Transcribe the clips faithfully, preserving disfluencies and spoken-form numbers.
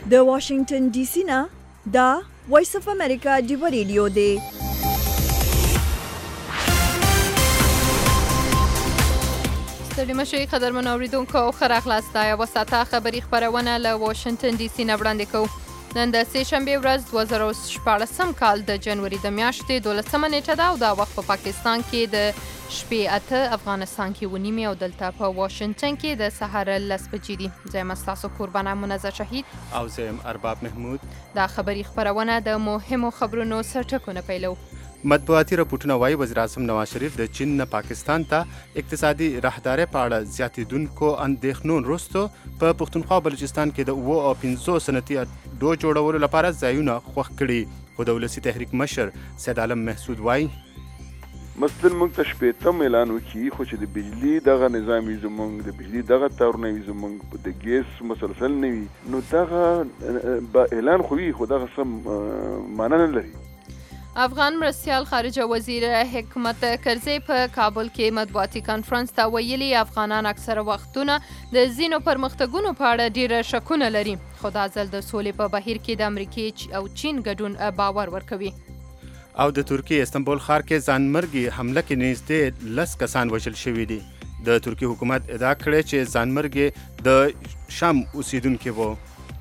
د واشنگټن ډي سي نه دا وایس اف امریکا ډیو ریډیو دی. ستړي مشئ قدرمنو اوریدونکو ښه راغلاست. دا یوه ساعته خبري خپرونه له واشنګټن ډي سي نه وړاندې کوو. نن د سې شنبې ورځ دوه زره شپاړسم کال د جنوري د میاشتې دولسمه نیټه ده او دا وخت په پاکستان کې د شپې اته، افغانستان کې اوه نیمې او دلته په واشنګټن کې د سهار لس بجې دي. زه یم ستاسو قربانه منزه شهید او زه یم ارباب محمود. دا خبري خپرونه د مهمو خبرونو سرټکونه پیلو. مطبوعاتي راپورټونه وایي وزیر اعظم نواز شریف د چین نه پاکستان ته اقتصادي راهدارۍ په اړه زیاتېدونکو اندېښنو وروسته په پښتونخوا او بلوچستان کې د اوو او پنځو صنعتي اډو جوړولو لپاره ځایونه خوښ کړي. خو د ولسي تحریک مشر سید عالم محسود وایي مثلاً موږ ته شپېتم اعلان وکړي خو چې د بجلي دغه نظام وي زموږ د بجلي دغه تارونه وي زموږ د ګیس مسلسل نه وي نو دغه اعلان خو وي خو دغه څه معنا نه لري. افغان مرستیال خارجه وزیر حکمت کرزی په کابل کې مطبوعاتي کانفرنس ته ویلي افغانان اکثره وختونه د ځینو پرمختګونو په اړه ډېره شکونه لري خو دا ځل د سولې په بهیر کې د امریکې او چین ګډون باور ورکوي. او د ترکیې استنبول ښار کې ځانمرګي حمله کې نږدې لس کسان وژل شوي دي. د ترکیې حکومت ادعا کړې چې ځانمرګي د شام اوسیدونکي وو.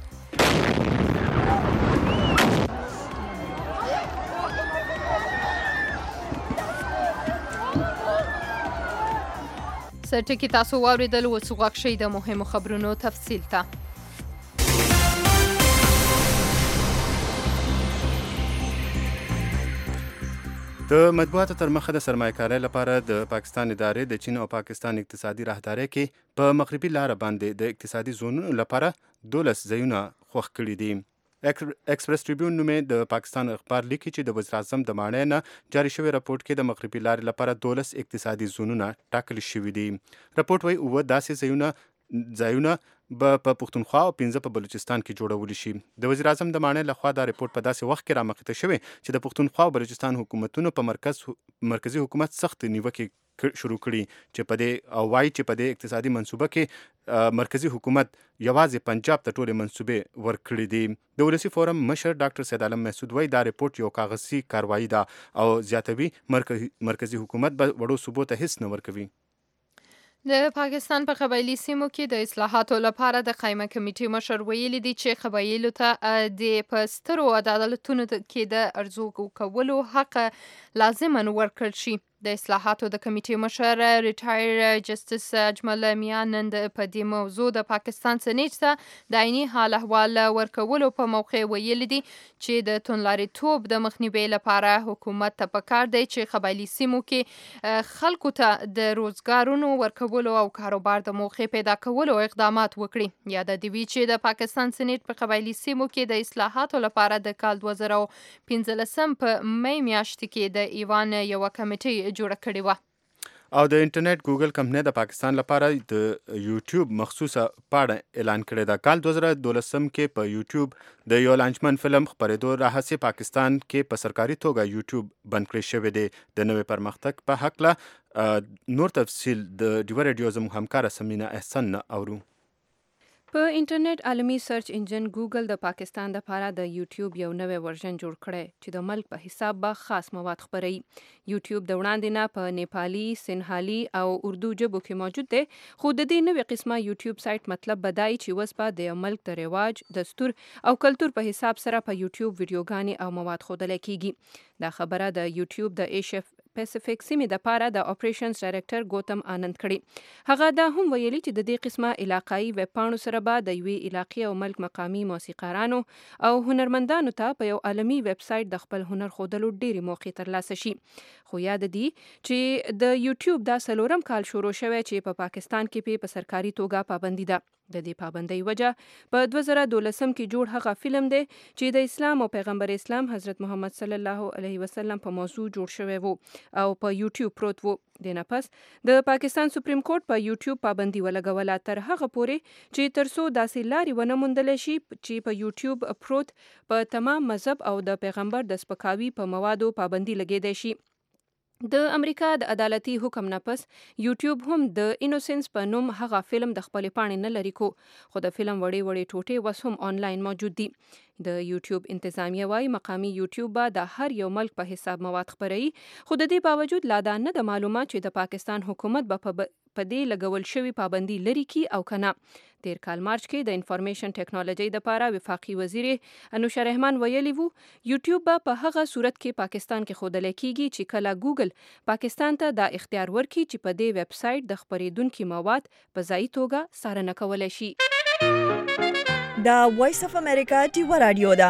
سرټکي تاسو واورېدل. اوس غوږ شئ د مهمو خبرونو تفصیل ته. د مطبوعاتو تر مخه د سرمایه‌کارۍ لپاره د پاکستان ادارې د چین او پاکستان اقتصادي راهدارۍ کې په مغربي لاره باندې د اقتصادي زونونو لپاره دولس ځایونه خوښ کړي دي. ایکسپریس ټریبیون نومې د پاکستان اخبار لیکي چې د وزیر اعظم د ماڼۍ نه جاري شوی راپورټ کې د مغربي لارې لپاره دولس اقتصادي زونونه ټاکل شوي دي. راپورټ وایي اووه داسې ځایونه ځایونه به په پښتونخوا او پنځه په بلوچستان کې جوړول شي. د وزیر اعظم د ماڼۍ لخوا دا رپورټ په داسې وخت کې رامخته شوی چې د پښتونخوا او بلوچستان حکومتونو په مرکز مرکزی حکومت سخت نیوکې شروع کړي چې په دې او وایي چې په دې اقتصادي منصوبه کې مرکزی حکومت یوازې پنجاب ته ټولې منصوبې ورکړي دي. د ولسي فورم مشر ډاکټر سید عالم محسود وایي دا رپورټ یو کاغذي کاروایی ده او زیاتوي مرکزی حکومت به وړو صوبو ته هیڅ نه ورکوي. د پاکستان په قبایلي سیمو کې د اصلاحاتو لپاره د قایمه کمیټې مشر ویلي دي چې قبایلو ته د په سترو عدالتونو کې د ارزو کولو حق لازما ورکړل شي. د اصلاحاتو د کمیټې مشر ریټایر جسټس اجمل میان نن په دې موضوع د پاکستان سېنیټ ته د عیني حال احوال ورکولو په موقع ویلي دي چې د توندلاریتوب د مخنیوي لپاره حکومت ته پکار دی چې قبایلي سیمو کې خلکو ته د روزګارونو ورکولو او کاروبار د موقع پیدا کولو اقدامات وکړي. یاد دې وي چې د پاکستان سېنیټ په قبایلي سیمو کې د اصلاحاتو لپاره د کال دوه زره پنځلسم په مې میاشت کې د ایوان یوه کمیټې جوړه کړې وه. او د انټرنیټ ګوګل کمپنۍ د پاکستان لپاره د یوټیوب مخصوصه پاڼه اعلان کړې ده. کال دوه زره دولسم کې په یوټیوب د یو لانجمن فلم خپرېدو راهیسې پاکستان کې په سرکاري توګه یوټیوب بند کړی شوی دی. د نوې پرمختګ په هکله نور تفصیل د ډیو ریډیو زموږ همکاره سمینا احسن نه اورو. په انټرنیټ عالمي سرچ انجن ګوګل د پاکستان لپاره د یوټیوب یو نوې ورژن جوړ کړی چې د ملک په حساب به خاص مواد خپروي. یوټیوب د وړاندې نه په نیپالي، سنهالي او اردو ژبو کې موجود دی خو د دې نوې قسمه یوټیوب سایت مطلب بدای چې اوس به د ملک د رواج، دستور او کلتور په حساب سره په یوټیوب ویډیوګانې او مواد ښودل کیږي. دا خبره د یوټیوب د ایشیا پیسفیک سیمې د پاره د اپریشنز ډایرکټر ګوتم آنند کړي. هغه دا هم ویلي چې د دې قسمه علاقايي ویب پاڼو سره به د یوې علاقې او ملک مقامي موسیقارانو او هنرمندانو ته په یو عالمي ویب سایټ د خپل هنر ښودلو ډېرې موقع ترلاسه شي. خو یاد دي چې د یوټیوب دا څلورم کال شروع شوی چې په پاکستان کې په سرکاري توګه پابندي ده. د دې پابندۍ وجه په دوه زره دولسم کې جوړ هغه فلم دی چې د اسلام او پیغمبر اسلام حضرت محمد صلی الله علیه وسلم په موضوع جوړ شوی وو او په یوټیوب پروت وو. د نه پس د پاکستان سپریم کورټ په یوټیوب پابندي ولګوله تر هغه پورې چې ترڅو داسې لارې ونه موندل شي چې په یوټیوب پروت په تمام مذهب او د پیغمبر د سپکاوي په موادو پابندي لګیدای شي. د امریکا د عدالتي حکم نه پس یوټیوب هم د انوسنس په نوم هغه فلم د خپل پاڼې نه لري کو خو د فلم وړي وړي ټوټې وس هم آنلاین موجود دي. د یوټیوب انتظامیه وايي مقامی یوټیوب به د هر یو ملک په حساب مواد خپروي، خو د دې باوجود لا دا نه د معلومات چې د پاکستان حکومت به په په دې لګول شوی پابندي لري کی او کنه. تیر کال مارچ کې د انفارمیشن ټیکنالوژي د پاره وفاقي وزیر انوشه رحمان ویلي وو یوټیوب به په هغه صورت کې پاکستان کې خودل کېږي چې کله ګوګل پاکستان ته دا اختیار ورکړي چې په دې ویب سټ د خپریدونکو مواد په ځای توګه څارنه کولای شي. دا وایس اف امریکا ټیوا رادیو ده.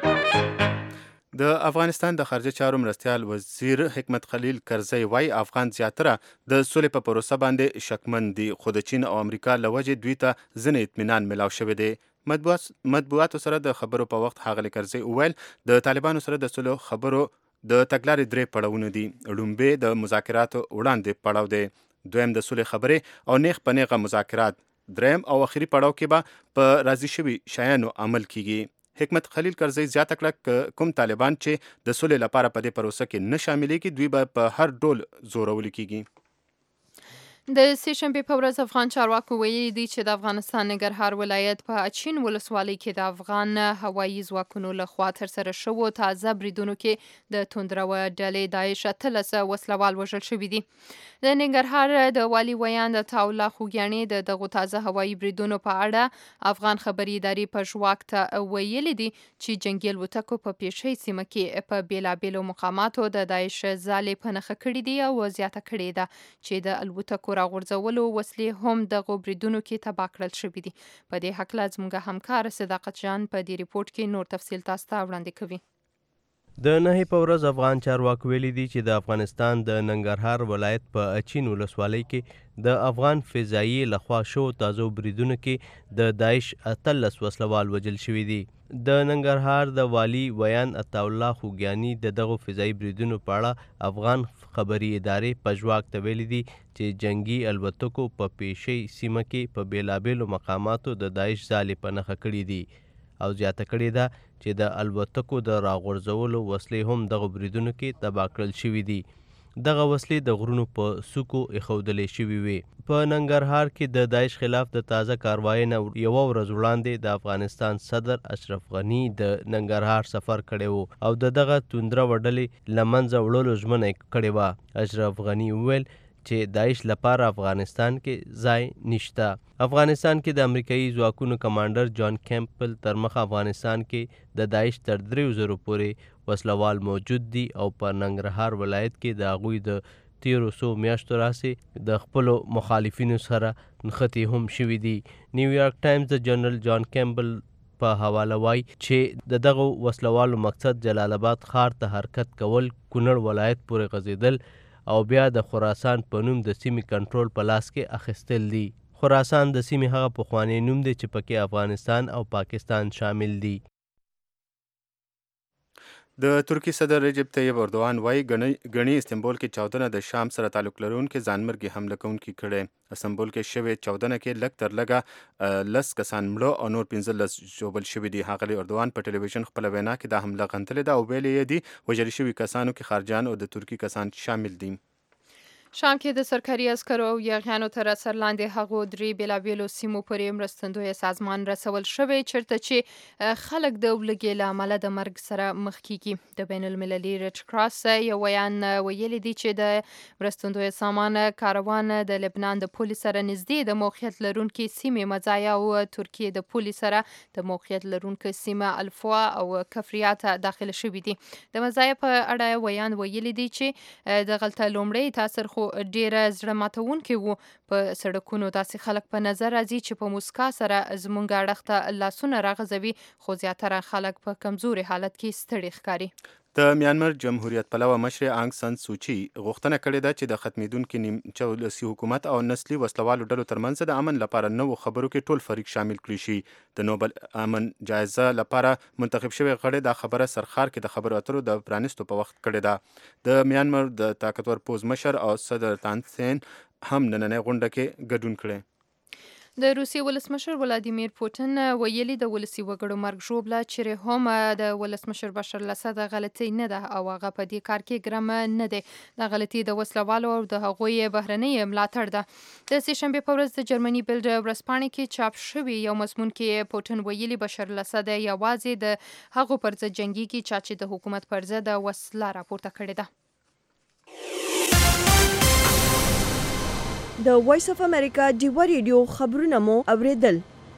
د افغانستان د خارجه چارو مرستیال وزیر حکمت خلیل کرزی وای افغان زیاتره د سولې په پروسه باندې شکمن دي، خو د چین او امریکا له وجې دوی ته ځینې اطمینان ملاو شوی دی. مطبوعات مطبوعاتو سره د خبرو په وخت ښاغلي کرزی وویل د طالبانو سره د سولو خبرو د تګلارې درې پړاوونه دي. لومړی د مذاکراتو وړاندې پړاو دی، دویم د سولې خبرې او نیغ په نیغه مذاکرات، دریم او اخري پړاو کې به په راضي شوي شیانو عمل کیږي. حکمت خلیل کرزی زیاته کړه کوم طالبان چې د سولې لپاره په دې پروسه کې نه شاملېږي دوی به په هر ډول زورول کیږي. د سې شنبې په ورځ افغان چارواکو ویلي دي چې د افغانستان ننګرهار ولایت په اچین ولسوالۍ کې د افغان هوایي ځواکونو لخوا ترسره شوو تازه بریدونو کې د توندروه ډلې داعش اتلس وسلوال وژل شوي دي. د ننګرهار د والي ویان د تاولا خوګیاڼي د دغو تازه هوایي بریدونو په اړه افغان خبري ادارې په ژواک ته ویلي دي چې جنگي الوتکو په پیشۍ سیمه کې په بیلابیلو مقاماتو د داعش ځالې په نښه کړې دي او زیاته کړې ده چې د الوتکو راغورځولو وسلې هم دغو بریدونو کې تباه کړل شوي دي. په دې هکله زموږ همکار صداقت جان په دې ریپورت کې نور تفصیل تاسو ته وړاندې کوي. د نهې په ورځ افغان چارواکو ویلي دي چې د افغانستان د ننګرهار ولایت په اچین ولسوالۍ کې د افغان فضایي لخوا شو تازه بریدونو کې د داعش اتلس وسلوال وژل شوي دي. د ننګرهار د والي ویان عطاالله خوګیاني د دغو فضایي بریدونو په اړه افغان خبري ادارې په ژواک ته ویلي دي چې جنگي الوتکو په پیشۍ سیمه کې په بیلابیلو مقاماتو د داعش ځالې په نښه کړي دي او زیاته کړې ده چې د الوتکو د راغورځولو وسلې هم دغه بریدونو کې تباه کړل شوي دي. دغه وسلې د غرونو په څوکو ایښودلې شوي وې. په ننګرهار کې د داعش خلاف د تازه کاروایۍ نه یوه ورځ وړاندې د افغانستان صدر اشرف غني د ننګرهار سفر کړی و او د دغه توندروه ډلې له منځه وړلو ژمنه یې کړې وه. اشرف غني وویل چې داعش لپاره افغانستان کې ځای نشته. افغانستان کې د امریکایي ځواکونو کمانډر جان کیمپل تر مخه افغانستان کې د داعش تر دریو زرو پورې وسلوال موجود دي او په ننګرهار ولایت کې د هغوی د تیرو څو میاشتو راسې د خپلو مخالفینو سره نښتې هم شوي دي. نیویارک ټایمز د جنرال جان کیمپل په حواله وایي چې د دغو وسلوالو مقصد جلال آباد ښار ته حرکت کول، کونړ ولایت پورې غځېدل او بیا د خراسان په نوم د سیمې کنټرول په لاس کې اخیستل دي. خراسان د سیمې هغه پخوانی نوم دی چې پکې افغانستان او پاکستان شامل دي. د ترکی صدر رجب طیب اردوغان وایي ګڼي استنبول کې چاودنه د شام سره تعلق لرونکي ځانمرګي حمله کوونکي کړی. استنبول کې شوې چاودنه کې لږ تر لږه لس کسان مړه او نور پنځلس ژوبل شوي دي. ښاغلي اردوغان په ټلویزیون خپله وینا کې دا حمله غندلې ده او ویلي یې دي وژل شوي کسانو کې خارجیان او د ترکي کسان شامل دي. شام کې د سرکاري عسکرو او یاغیانو تر اثر لاندې هغو درې بېلابېلو سیمو پورې مرستندویه سازمان رسول شوی چېرته چې خلک د ولږې له امله د مرګ سره مخ کیږي. د بین المللي ریډ کراس یو ویان ویلي دي چې د مرستندویه سامان کاروان د لبنان د پولې سره نږدې د موقعیت لرونکي سیمې مزایا او ترکیې د پولې سره د موقعیت لرونکي سیمه الفوا او کفریات داخله شوي دي. د مزایا په اړه ویان ویلي دي چې د غلطه لومړی تاثر خو ډیره زړه ماتونکې وو. په سړکونو داسې خلک په نظر راځي چې په موسکا سره زموږ اړخ ته لاسونه راغځوي، خو زیاتره خلک په کمزوري حالت کې ستړي ښکاري. د میانمر جمهوریت پلوه مشر آنګ سان سوچي غوښتنه کړې ده چې د ختمېدونکي نیمچه ولسي حکومت او نسلي وسلوالو ډلو ترمنځ د امن لپاره نوو خبرو کې ټول فریق شامل کړي شي. د نوبل امن جایزه لپاره منتخب شوی غړی دا خبره سرخار کې د خبرو اترو د پرانیستو په وخت کړې ده. د میانمر د طاقتور پوځ مشر او صدر تان سین هم نننۍ غونډه کې ګډون کړی. د روسیې ولسمشر ولادیمیر پوتین ویلي د ولسی وګړو مرګ ژوبله چې هم د ولسمشر بشار الاسد غلطي نه ده او هغه په دې کار کې ګرم نه دی. د غلطي د وسلوالو او د هغوی بهرنۍ ملاتړ ده. د سې شنبې په ورځ د جرمني بلډ ورځپاڼې کې چاپ شوی یو مضمون کې پوتین ویلي بشار الاسد یوازې د هغو پر ضد جنګیږي چا چې د حکومت پر ضد وسله راپورته کړې ده. د وایس اف امریکا ډیوه ریډیو خبرونه مو اوریدل.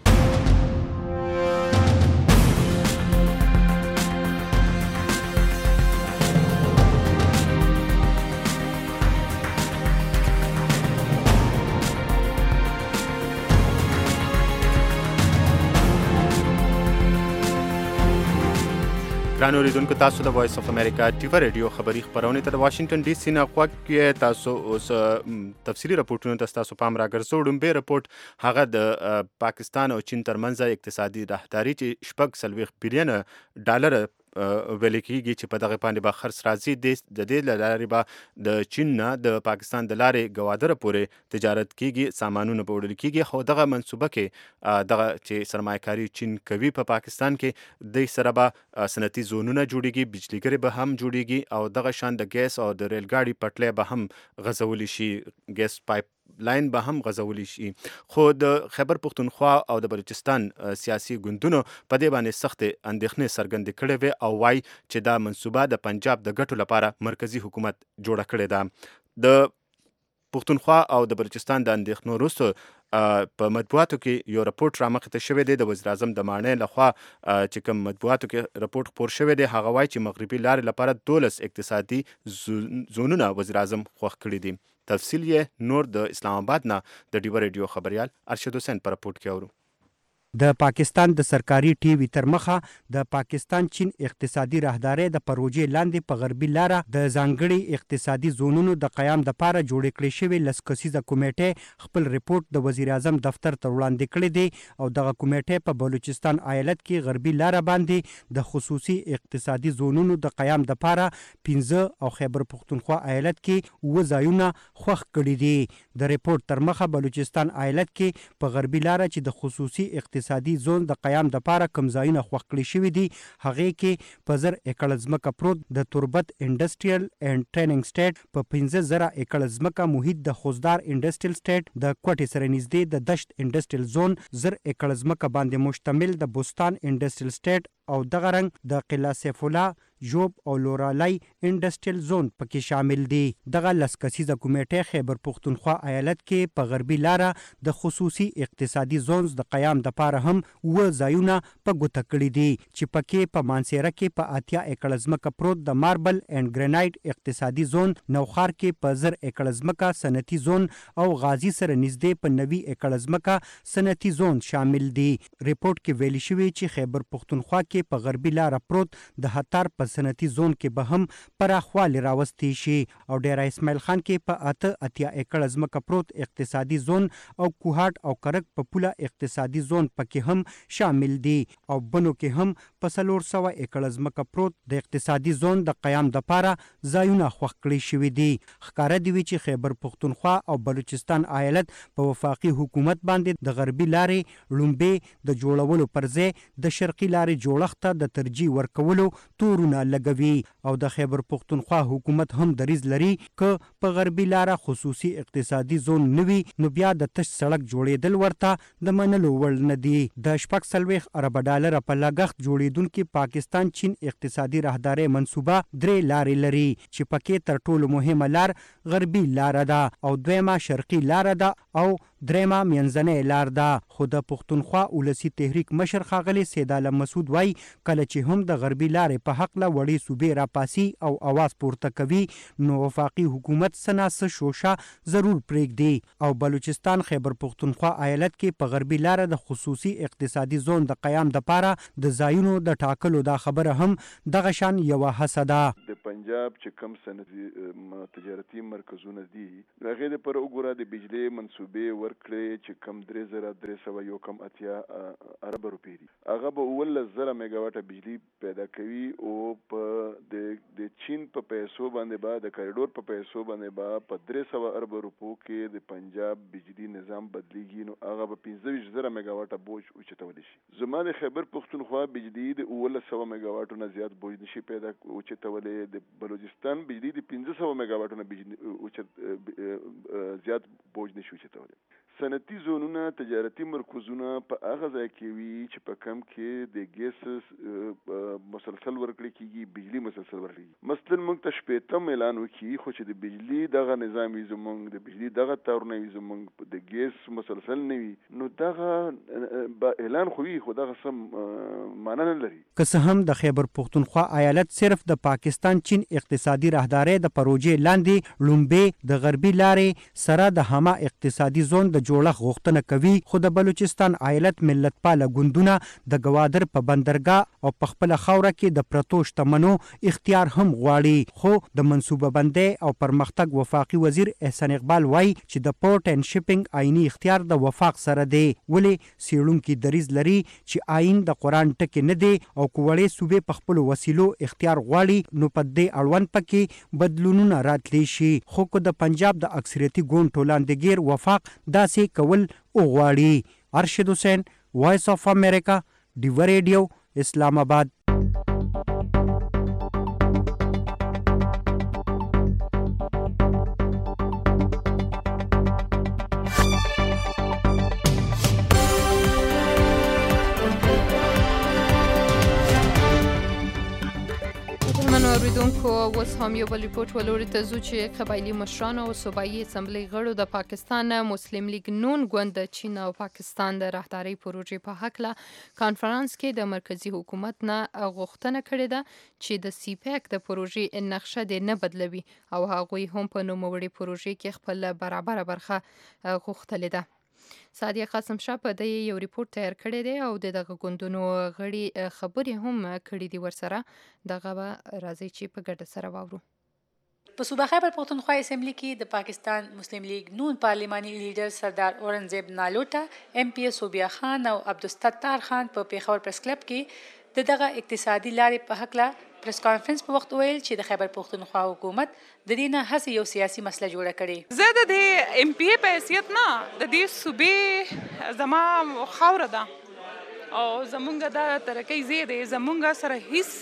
ګران اوریدونکو تاسو د وایس اف امریکا ټیوه ریډیو خبری خبرونه ته د واشنگټن ډي سي نه غوږ کې تاسو اوس تفصیلی راپورټونه ته تاسو پام راګرځو. ډومبه راپورټ هغه د پاکستان او چین ترمنځ اقتصادي راهداري چې شپږ سلويخ بلین ډالر ویل کېږي چې په دغه باندې به خرڅ راځي. د دې له لارې به د چین نه د پاکستان د لارې ګوادره پورې تجارت کېږي، سامانونه به وړل کېږي. خو دغه منصوبه کې دغه چې سرمایه‌کاري چین کوي په پاکستان کې د سره به صنعتي زونونه جوړیږي، بجلیګري به هم جوړیږي او دغه شان د ګیس او د ریل ګاډي پټلۍ به هم غځولی شي، ګیس پایپ لاین به هم غځولی شي. خو د خیبر پختونخوا او د بلوچستان سیاسي ګوندونو په دې باندې سخت اندېښنې څرګندې کړې وې او وایي چې دا منصوبه د پنجاب د ګټو لپاره مرکزی حکومت جوړه کړې ده. د پختونخوا او د بلوچستان د اندېښنو وروسته په مطبوعاتو کې یو راپورټ رامخې ته شوی دی د وزیر اعظم د ماڼۍ لخوا چې کوم مطبوعاتو کې راپورټ خپور شوی دی. هغه وایي چې مغربي لارې لپاره دولس اقتصادي زونونه وزیر اعظم خوښ کړي دي. تفصیل یې نور د اسلام آباد نه د ډیوه ریډیو خبريال ارشد حسین پر راپورټ کې اورو. د پاکستان د سرکاري ټي وي تر مخه د پاکستان چین اقتصادي راهداري د پروژې لاندې په غربي لاره د ځانګړي اقتصادي زونونو د قیام لپاره جوړ کړی شوی لسکسیزه کمیټه خپل ریپورت د وزیر اعظم دفتر ته وړاندې کړی دی او دغه کمیټه په بلوچستان ایالت کې غربي لاره باندې د خصوصي اقتصادي زونونو د قیام لپاره پنځه او خیبر پختونخوا ایالت کې و ځایونه خوښ کړي دي. د ریپورت تر مخه بلوچستان ایالت کې په غربي لاره چې د خصوصي اقتصادي اقتصادي زون د قیام د پاره کم ځایونه خوښ کړي شوي دي هغه کې په زر ایکړ ځمکه پروت د تربت انډستریال اینڈ ټریننګ سټیټ په پنځه زره ایکړ ځمکه محیط د خوزدار انډستریال سټیټ د کوټې سره نږدې د دشت انډستریال زون زر ایکړ ځمکه باندې مشتمل د بوستان انډستریال سټیټ او دغه رنګ د قلعه سیف الله جوب او لورالای انډستریال زون پکې شامل دي. دغه لسکسیزه کمیټه خیبر پختونخوا ایالت کې په غربي لاره د خصوصي اقتصادي زونز د قیام د پاره هم و ځایونه په ګوته کړي دي چې پکې په مانسیره کې په اتیا ایکړ ځمکه پروت د ماربل اینڈ ګرینایټ اقتصادي زون، نوخار کې په زر ایکړ ځمکه صنعتي زون او غازی سره نږدې په نوي ایکړ ځمکه صنعتي زون شامل دي. ریپورت کې ویل شوی چې خیبر پختونخوا کې په غربي لاره پروت د هتار په صنعتي زون کې به هم پراخوالی راوستی شي او ډیره اسماعیل خان کې په اته اتیا ایکړ ځمکه پروت اقتصادي زون او کوهاټ او کرک په پوله اقتصادي زون پکې هم شامل دي او بنو کې هم په څلور سوه ایکړ ځمکه پروت د اقتصادي زون د قیام دپاره ځایونه خوښ کړي شوي دي. ښکاره دي وي چې خیبر پختونخوا او بلوچستان ایالت په وفاقي حکومت باندې د غربي لارې لومبې د جوړولو پر ځای د شرقي لارې جوړښت ته د ترجیح ورکولو تورونه لګوي او د خیبر پختونخوا حکومت هم دریځ لري که په غربي لاره خصوصي اقتصادي زون نوي نو بیا د تش سړک جوړېدل ورته د منلو وړ نه دي. د شپږ څلوېښت اربه ډالره په لګښت جوړېدونکي پاکستان چین اقتصادي راهدارۍ منصوبه درې لارې لري چې پکې تر ټولو مهمه لار غربي لاره ده او دویمه شرقي لاره ده او درېمه منځنۍ لار ده. خو د پختونخوا ولسي تحریک مشر ښاغلی سید عالم مسعود وایي کله چې هم د غربي لارې په هکله وړې صوبې راپاسي او اواز پورته کوي نو وفاقي حکومت څه نه څه شوشه ضرور پرېږدي او بلوچستان خیبر پختونخوا ایالت کې په غربي لاره د خصوصي اقتصادي زون د قیام دپاره د ځایونو د ټاکلو دا خبره هم دغه شان یوه هڅه ده. د پنجاب چې کم صنعتي تجارتي مرکزونه دي هغه د پر وګوره د بجلی منصوبې ورکړي چې کم درې زره درې سوه یو کم اتیا ارب روپۍ دي هغه به اوولس زره میگا واټه بجلی پیدا کوي او په د د چین په پیسو باندې با د کریډور په پیسو باندې با په درې سوه ارب روپو کې د پنجاب بجلی نظام بدلیږي نو هغه به پنځه ویشت زره میگا واټه بوج اوچتولی شي زما د خیبر پښتونخوا بجلی د اوولس سوه میگا واټو نه زیات بوج نشي پیدا اوچتولی د بلوچستان بجلی د پنځه سوه میگا واټو نه بجلی اوچت زیات بوج نشي اوچتولی صنعتي زونونه تجارتي مرکزونه په هغه ځای کې وي چې په کم کې د ګیس مسلسل ورکړي کیږي بجلی مسلسل ورکړي مثلا موږ ته شپېتم اعلان وکړي خو چې د بجلی دغه نظام وي زموږ د بجلی دغه تارونه وي زموږ د ګیس مسلسل نه وي نو دغه اعلان خو وي خو دغه سم معنا نه لري که څه هم د خیبر پښتونخوا ایالت صرف د پاکستان چین اقتصادي راهدارۍ د پروژې لاندې لومبې د غربي لارې سره د هما اقتصادي زون د جوړښت غوښتنه کوي خو د بلوچستان ایالت ملتپاله ګوندونه د ګوادر په بندرګاه او په خپله خاوره کې د پرتو شتمنو اختیار هم غواړي خو د منصوبه بندۍ او پرمختګ وفاقي وزیر احسان اقبال وایي چې د پورټ اینډ شپینګ آئینی اختیار د وفاق سره دی ولې څېړونکي دریځ لري چې آئین د قرآن ټکي نه دی او که وړې صوبې په خپلو وسیلو اختیار غواړي نو په دې اړوند پکې بدلونونه راتلی شي خو که د پنجاب د اکثریتي ګوند ټولنډګیر وفاق داسې کول وغواړي ارشد حسین وایس آف امریکا ډیوه ریډیو اسلام آباد اوریدونکو اوس هم یو بل ریپورټ ولوري ته ځو چې قبایلي مشرانو او صوبایي اسمبلی غړو د پاکستان مسلم لیگ نون ګوند د چین او پاکستان د راهدارۍ پروژې په هکله کانفرنس کې د مرکزی حکومت نه غوښتنه کړې ده چې د سی پیک د پروژې نقشه دې نه بدلوي او هغوی هم په نوموړې پروژې کې خپل برابره برخه غوښتلې ده. سادیه قاسم شاه په دې یو ریپورت تیار کړی دی او د دغه ګوندونو غړي خبرې هم کړې دي ورسره دغه به راځي چې په ګډه سره واورو. په صوبه خیبر پښتونخوا اسمبلی کې د پاکستان مسلم لیگ نون پارلیماني لیډر سردار اورنګزیب نالوټا ایم پی صوبیا خان او عبدالستار خان په پیښور پریس کلب کې د دغه اقتصادي لارې په هکله پریس کانفرنس په وخت ویل چې د خیبر پښتونخوا حکومت د دې نه هڅې یو سیاسي مسله جوړه کړې. زه د دې ایم پی په حیثیت نه د دې صوبې زما خاوره ده او زمونږ د ترقۍ ځای دی زمونږ سره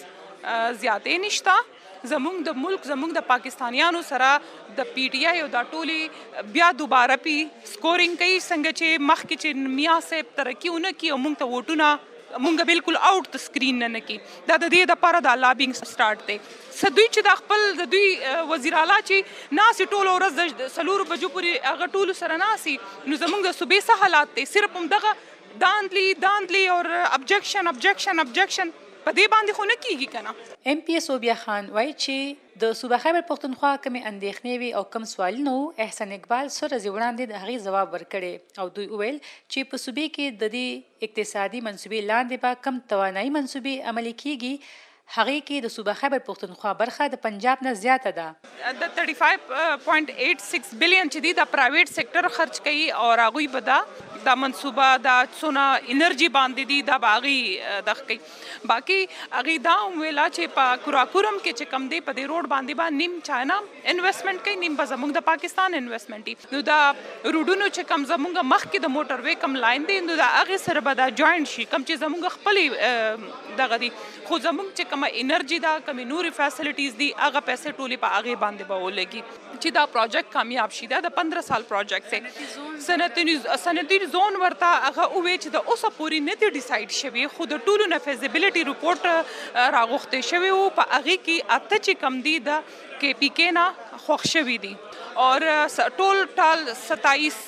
هیڅ زیاتې نشته زمونږ د ملک زمونږ د پاکستانیانو سره د پی ټی آی او دا ټولې بیا دوباره پی سکورینګ کوي څنګه چې مخکې چې میا صاحب ترقي ونه کړي او موږ ته ووټونه مونږ بالکل آوټ د سکرین نه نه کی دا د دې دپاره د لابینګ سټارټ دی څه دوی چې د خپل د دوی وزیر اعلی چې ناسې ټوله ورځ د څلورو بجو پورې هغه ټولو سره ناسې نو زمونږ د صوبې څه حالات دی صرف همدغه داندلی داندلی اور ابجیکشن ابجیکشن ابجیکشن په دې باندې خو نه کیږي که نه. ایم پی صوبیا خان وایي چې د صوبه خیبر پښتونخوا کمې اندېښنې وي او کم سوالونه وو احسان اقبال څو ورځې وړاندې د هغې ځواب ورکړی او دوی وویل چې په صوبې کې د دې اقتصادي منصوبې لاندې به کم توانایي منصوبې عملي کیږي هغې کې د صوبه خیبر پښتونخوا برخه د پنجاب نه زیاته ده. د تھرٹی فائیو پوائنٹ ایٹ سکس بلین چې دی د پرایویټ سیکټر خرچ کوي او هغوی به دا دا منصوبه دا څونه انرژي باندې دي دا به هغوی دغه کوي باقي هغوی دا هم ویله چې په کوراکورم کې چې کم دی په دې روډ باندې به نیم چاینا انویسټمنټ کوي نیم به زموږ د پاکستان انویسټمنټ وي نو دا روډونو چې کم زموږ مخکې د موټر وې کم لاین دی نو د هغې سره به دا جوینټ شي کم چې زموږ خپلې دغه دي خو زموږ چې کومه انرژي ده کومې نورې فیسلیټیز دي هغه پیسې ټولې په هغې باندې به ولګي چې دا پروجیکټ کامیاب شي دا د پندره سال پروجیکټ دی صنعتي زون ورته هغه وویل چې د اوسه پورې نه دی ډیسایډ شوي خو د ټولو نه فیزیبیلیټي رپورټ راغوښتی شوی و په هغې کې اته چې کم دي د کې پی کې نه خوښ شوي دي اور ټول ټال ستاییس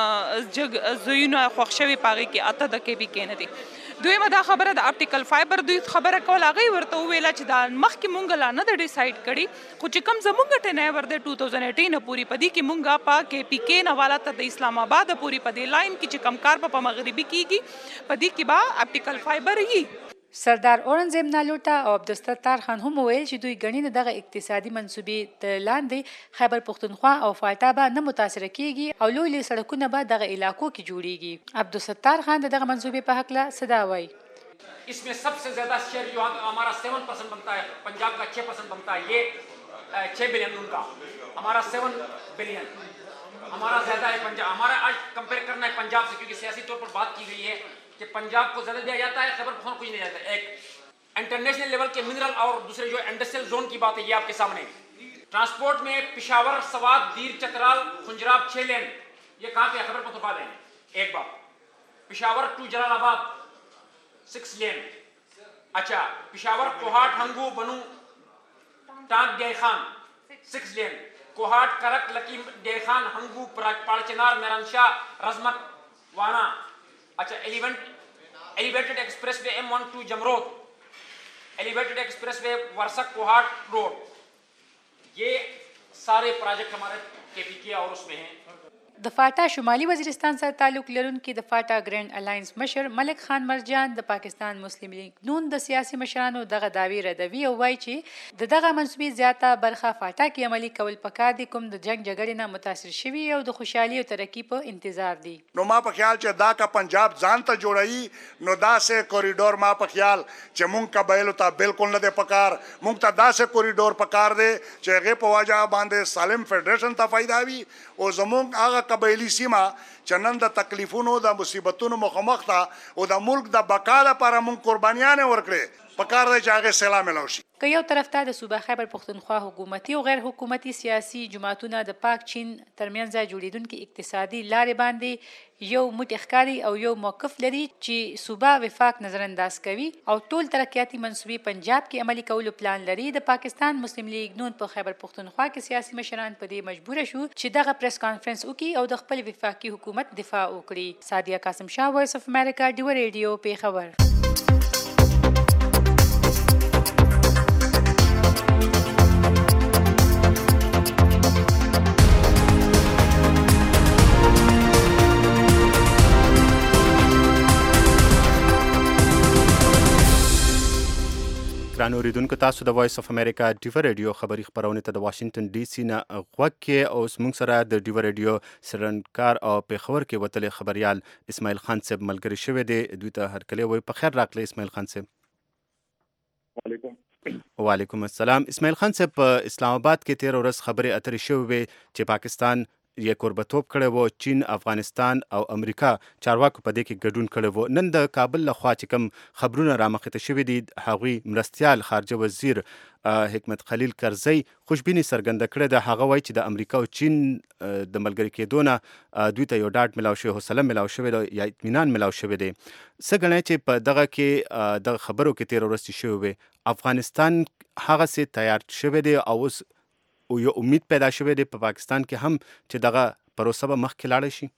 ځایونه خوښ شوي په هغې کې اته د کې پی کې نه دي. دویمه دا خبره د اپټیکل فایبر دوی خبره کول هغوی ورته وویله چې دا مخکې مونږ لا نه ده ډیسایډ کړي خو چې کوم زمونږ ټینیور دی ټو تھاوزنډ ایټین پورې په دې کې مونږ په کې پی کې نه والا ته د اسلام آباد پورې په دې لاین کې چې کم کار په مغربي کېږي په دې کې به اپټیکل فایبر وي سردار اورنګزیب نالوټا او عبدالستار خان هم ویل چې دوی ګڼي دغه اقتصادي منصوبې د لاندې خیبر پختونخوا او فالټا به نه متاثر کیږي او لوی لوی سړکونه به دغه علاقو کې جوړیږي. عبدالستار خان دغه منصوبې په هکله صدا وایي. इसमें सबसे ज्यादा शेयर जो हमारा सेवन परसेंट बनता है, पंजाब का छः परसेंट बनता है, ये छः बिलियन उनका, हमारा सेवन बिलियन हमारा ज्यादा है. पंजाब हमारा आज कंपेयर करना है पंजाब से, क्योंकि सियासी तौर पर बात की गई है कि पंजाब को ज्यादा दिया जाता है, खैबर पख्तूनख्वा कुछ नहीं दिया जाता. एक इंटरनेशनल लेवल के मिनरल और दूसरे जो इंडस्ट्रियल जोन की बात है ये आपके सामने. ट्रांसपोर्ट में पिशावर, सवात, दीर, चतराल, खुंजराब छः लेन, ये कहाँ पे खैबर पख्तूनख्वा लेन. एक बात, Peshawar to Jalalabad six lane. अच्छा, पिशावर, कोहाट, हंगू, बनू, टांग, गय खान सिक्स लेन. कोहाट, करक, लकी, गय खान, हंगू, पाड़चनार, मेरनशाह, रजमत, वाना. अच्छा, एलिवेंट elevated express way M one to Jamrud, elevated express way Warsak Kohat road, ये सारे प्रोजेक्ट हमारे केपीके और उसमें हैं. د فاټا شمالي وزیرستان سره تعلق لرونکي د فاټا ګرینډ الاینس مشر ملک خان مرجان د پاکستان مسلم لیگ نون د سیاسي مشرانو دغه دعوی ردوي او وایي چې د دغه منسوبي زیاته برخه فاټا کې عملي کول پکار دي، کوم د جنگ جګړې نه متاثر شوي او د خوشحالي او ترقی په انتظار دي. نو ما په خیال چې دا کا پنجاب ځان ته جوړوي نو دا سه کوریډور ما په خیال چې مونږ قبایلو ته بالکل نه دی پکار. مونږ ته دا سه کوریډور پکار دی چې هغه په واجه باندې سالم فدریشن ته فائدہ وي او زمونږ هغه قبایلی سیمه چې نن د تکلیفونو د مصیبتونو مخامخ ده او د ملک د بقا لپاره مونږ قربانیان ورکړي، پکار دی چې هغه سلام ملو شي. که یو طرف ته د صوبه خیبر پختونخوا حکومتي او غیر حکومتي سیاسي جماعتونه د پاک چین ترمنځ جوړیدونکي اقتصادي لارې باندې یو موټی ښکاري او یو موقف لري چې صوبه وفاق نظر انداز کوي او ټول ترقیاتي منصوبې پنجاب کې عملي کولو پلان لري. د پاکستان مسلم لیگ نون په خیبر پختونخوا کې سیاسي مشران په دې مجبور شو چې دغه پریس کانفرنس وکړي او د خپل وفاقي حکومت دفاع وکړي. سادیه قاسم شاه، وایس اف امریکا، ډیو ریډیو، پیښور. ګران اوریدونکو، تاسو د وایس اف امریکا ډیو ریډیو خبری خبرونه ته د واشنگټن ډي سي نه غوږ کې او موږ سره د ډیو ریډیو سرنکار او پیښور کې وتلې خبريال اسماعیل خان صاحب ملګری شوی دی. دوی ته هرکلی وای. په خیر راغلی اسماعیل خان صاحب. وعلیکم. وعلیکم السلام. اسماعیل خان صاحب، په اسلام آباد کې تیر ورځ خبرې اترې شوې وي چې پاکستان یې کوربتوب کړی وو، چین، افغانستان او امریکا چارواکو په دې کې ګډون کړی وو. نن د کابل لخوا چې کوم خبرونه رامخته شوي دي، هغوی مرستیال خارجه وزیر حکمت خلیل کرزی خوشبیني څرګنده کړې ده. هغه وایي چې د امریکا او چین د ملګري کېدو نه دوی ته یو ډاډ ملاو شوی، حوصله ملاو شوې ده یا اطمینان ملاو شوی دی. څه ګڼئ چې په دغه کې دغه خبرو کې تېره ورځ چې شوې وې، افغانستان هغسې تیار شوی دی او اوس او یو امید پیدا شوی دی په پاکستان کې هم چې دغه پروسه به مخکې لاړه شي؟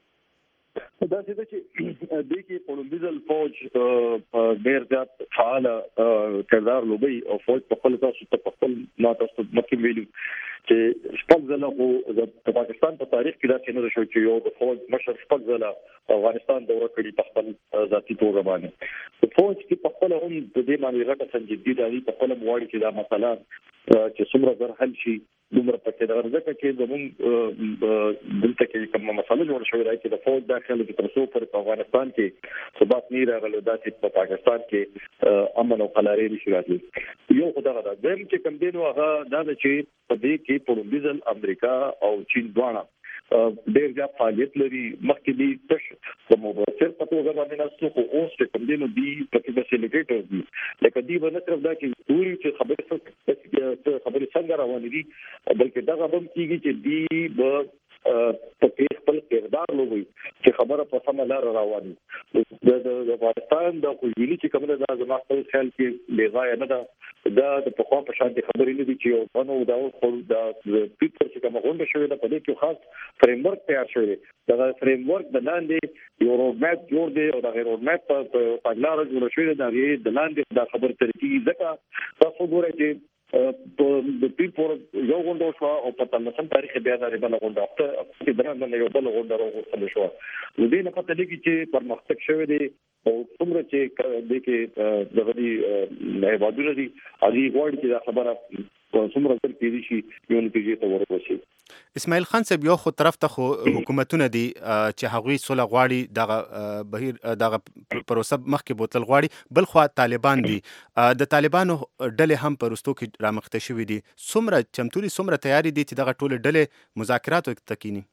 دا څه ده چې دوی کې پولیسل فوج ډېر زیات فعال کردار لوبي او فوج په خپل تاسو ته په خپل ما تاسو مخکې ویلو چې شپږ ځله خو د پاکستان په تاریخ کې دا څه نه شو چې یو د فوج مشر شپږ ځله افغانستان دوره کړي په خپل ذاتي توګه باندې. فوج کې په خپل هم د دې باندې غټه سنجیدګي لري، په خپل مواړي چې دا مثلا چې څومره زر حل شي دومره پکې دا ورځکه چې زموږ دلته کې کومه مسله جوړ شوې ده چې د فوج داخله کې تر څو پر افغانستان کې ثبات نه راغلی، دا چې په پاکستان کې امن او قلاري نشي راتلی. یو خدای دا زم چې کوم دین هغه دا چې په دې کې پولیسل امریکا او چین دواړه ډېر زیات فعالیت لري. مخکې دي تش د مباشر په توګه باندې ناسو خو اوس چې کوم دینو دي پکې فیسیلیټیټر دي، لکه دی باندې صرف دا چې دوی چې خبرې خبرې څنګه روانې دي، بلکې دا غوښتل کیږي چې دی به په خپل کردار لوي چې خبره په سمه لار رواني. د افغانستان د خوشبیني چې کومه ده زما خپل خیال کې بېځایه نه ده. دا د پخوا په شان دي خبرې نه دي چې یو بنو دا خو د پیپر چې کومه غونډه شوې ده په دې کې خاص فریم ورک تیار شوی دی. دا فریم ورک د لاندې یو روډ میپ جوړ دی او دا روډ میپ په پاګلار جوړ شوی دی. دا د لاندې دا خبر ترتیب ځکه تاسو ګورئ چې د پیپر یو غونډه شو او په تلسم تاریخ بیا دا بل غونډه په چې درنه یو بل غونډه راغوستل شو. نو دې نه پته لګي چې پرمختګ شوی دی او څومره چې د کې د غدي هیوادونو دي اږي غواړي چې دا خبره څومره تر پیری شي یو نتیجې ته ورسېږي. اسماعیل خان صاحب یو خو طرف ته خو حکومتونه دي چې هغوی صلح غواړي دغه بهیر دغه پروسه مخکې بوتل غواړي، بل خو طالبان دي د طالبانو ډلې هم په رستو کې رامخته شوي دي. څومره چمتو دي، څومره تیاری دي چې دغه ټول ډلې مذاکراتو ته کینی؟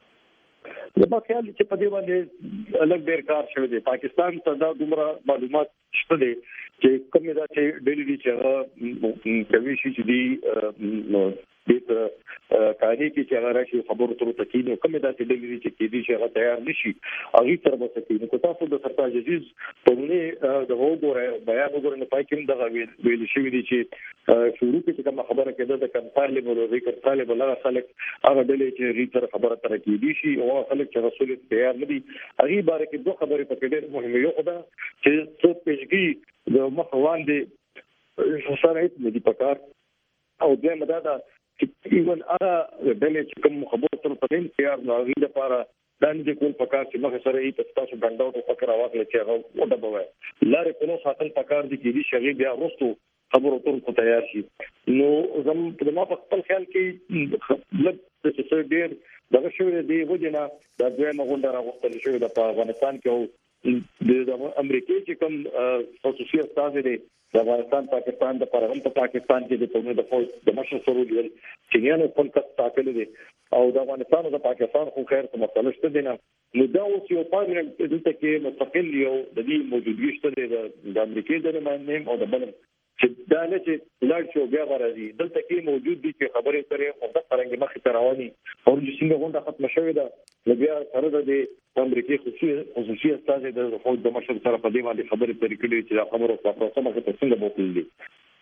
زما خیال چې په دې باندې الګ ډیر کار شوی دی. پاکستان ته دا دومره معلومات شته دي چې کومه دا چې ډېری دي چې کوي شي چې دی د کاری کې چې هغه راشي خبرو تر تکینو کومه دا چې ډېری چې کې دي چې هغه تیار نشي هغه تر به تکینو کو تاسو د سرتاج عزیز په نه د وګوره بیان وګوره نه پای کې دا ویل شوی دی چې شروع کې کوم خبره کېده د کمپاله بوله ذکر طالب الله خلک هغه ډلې چې ری تر خبره تر کې دي شي او خلک چې رسول تیار نه دي هغه باره کې دوه خبرې پکې ډېر مهمه یو خدا چې څو پیژګي د مخوان دي سره هیڅ نه دي پکار او دې مدادا چې ایون هغه ډلې چې کوم خبرو تر پدین تیار نه غي لپاره باندې کول پکار چې مخ سره یې تاسو ګڼډاو ته فکر واخلې چې هغه وډه بوي لاره کولو ساتل پکار دي چې دې شغي بیا ورستو خبرو تر تیار شي. نو زم په ما په خپل خیال کې لږ څه ډیر دغه شوی دی وجنه د دوی مغونډه راغستل شوی د افغانستان کې د امریکای چې کوم خصوصي استاد دی د افغانستان پاکستان د پرهم په پاکستان کې د قومي د فوج د مشر سره ویل چې یانو خپل کس تاکل دي او د افغانستان او د پاکستان خو خیر څه مسله شته دي نه نو دا اوس یو پارلمان دلته کې مستقل یو د دې موجودګي شته د امریکای د نمائندې او د بل چې دا نه چې لاړ شو بیا راځي دلته کې موجود دي چې خبرې سره او د فرنګي مخ ته رواني او چې څنګه غونډه ختم شوې ده بیا سره د امریکای خصوصي خصوصي استاد د فوج د مشر سره په دې باندې خبرې پرې کړې چې خبرو په پروسه کې څه څنګه بوتل دي.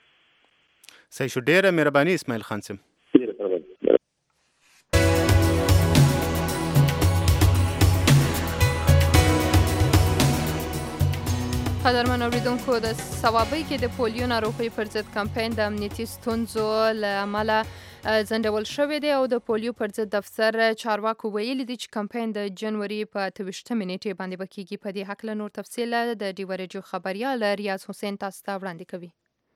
صحیح شو، ډیره مهرباني اسماعیل خان صاحب. قدرمن اوریدونکو د ثوابۍ کې د پولیو ناروغۍ پر ضد کمپاین د امنیتي ستونزو له امله ځنډول شوی دی او د پولیو پر ضد دفتر چارواکو ویلي دي چې کمپاین د جنوري په اته ویشتمې نیټې باندې به کیږي. په دې هکله نور تفصیل د ډیوه رادیو خبریال ریاض حسین تاسو ته وړاندې کوي.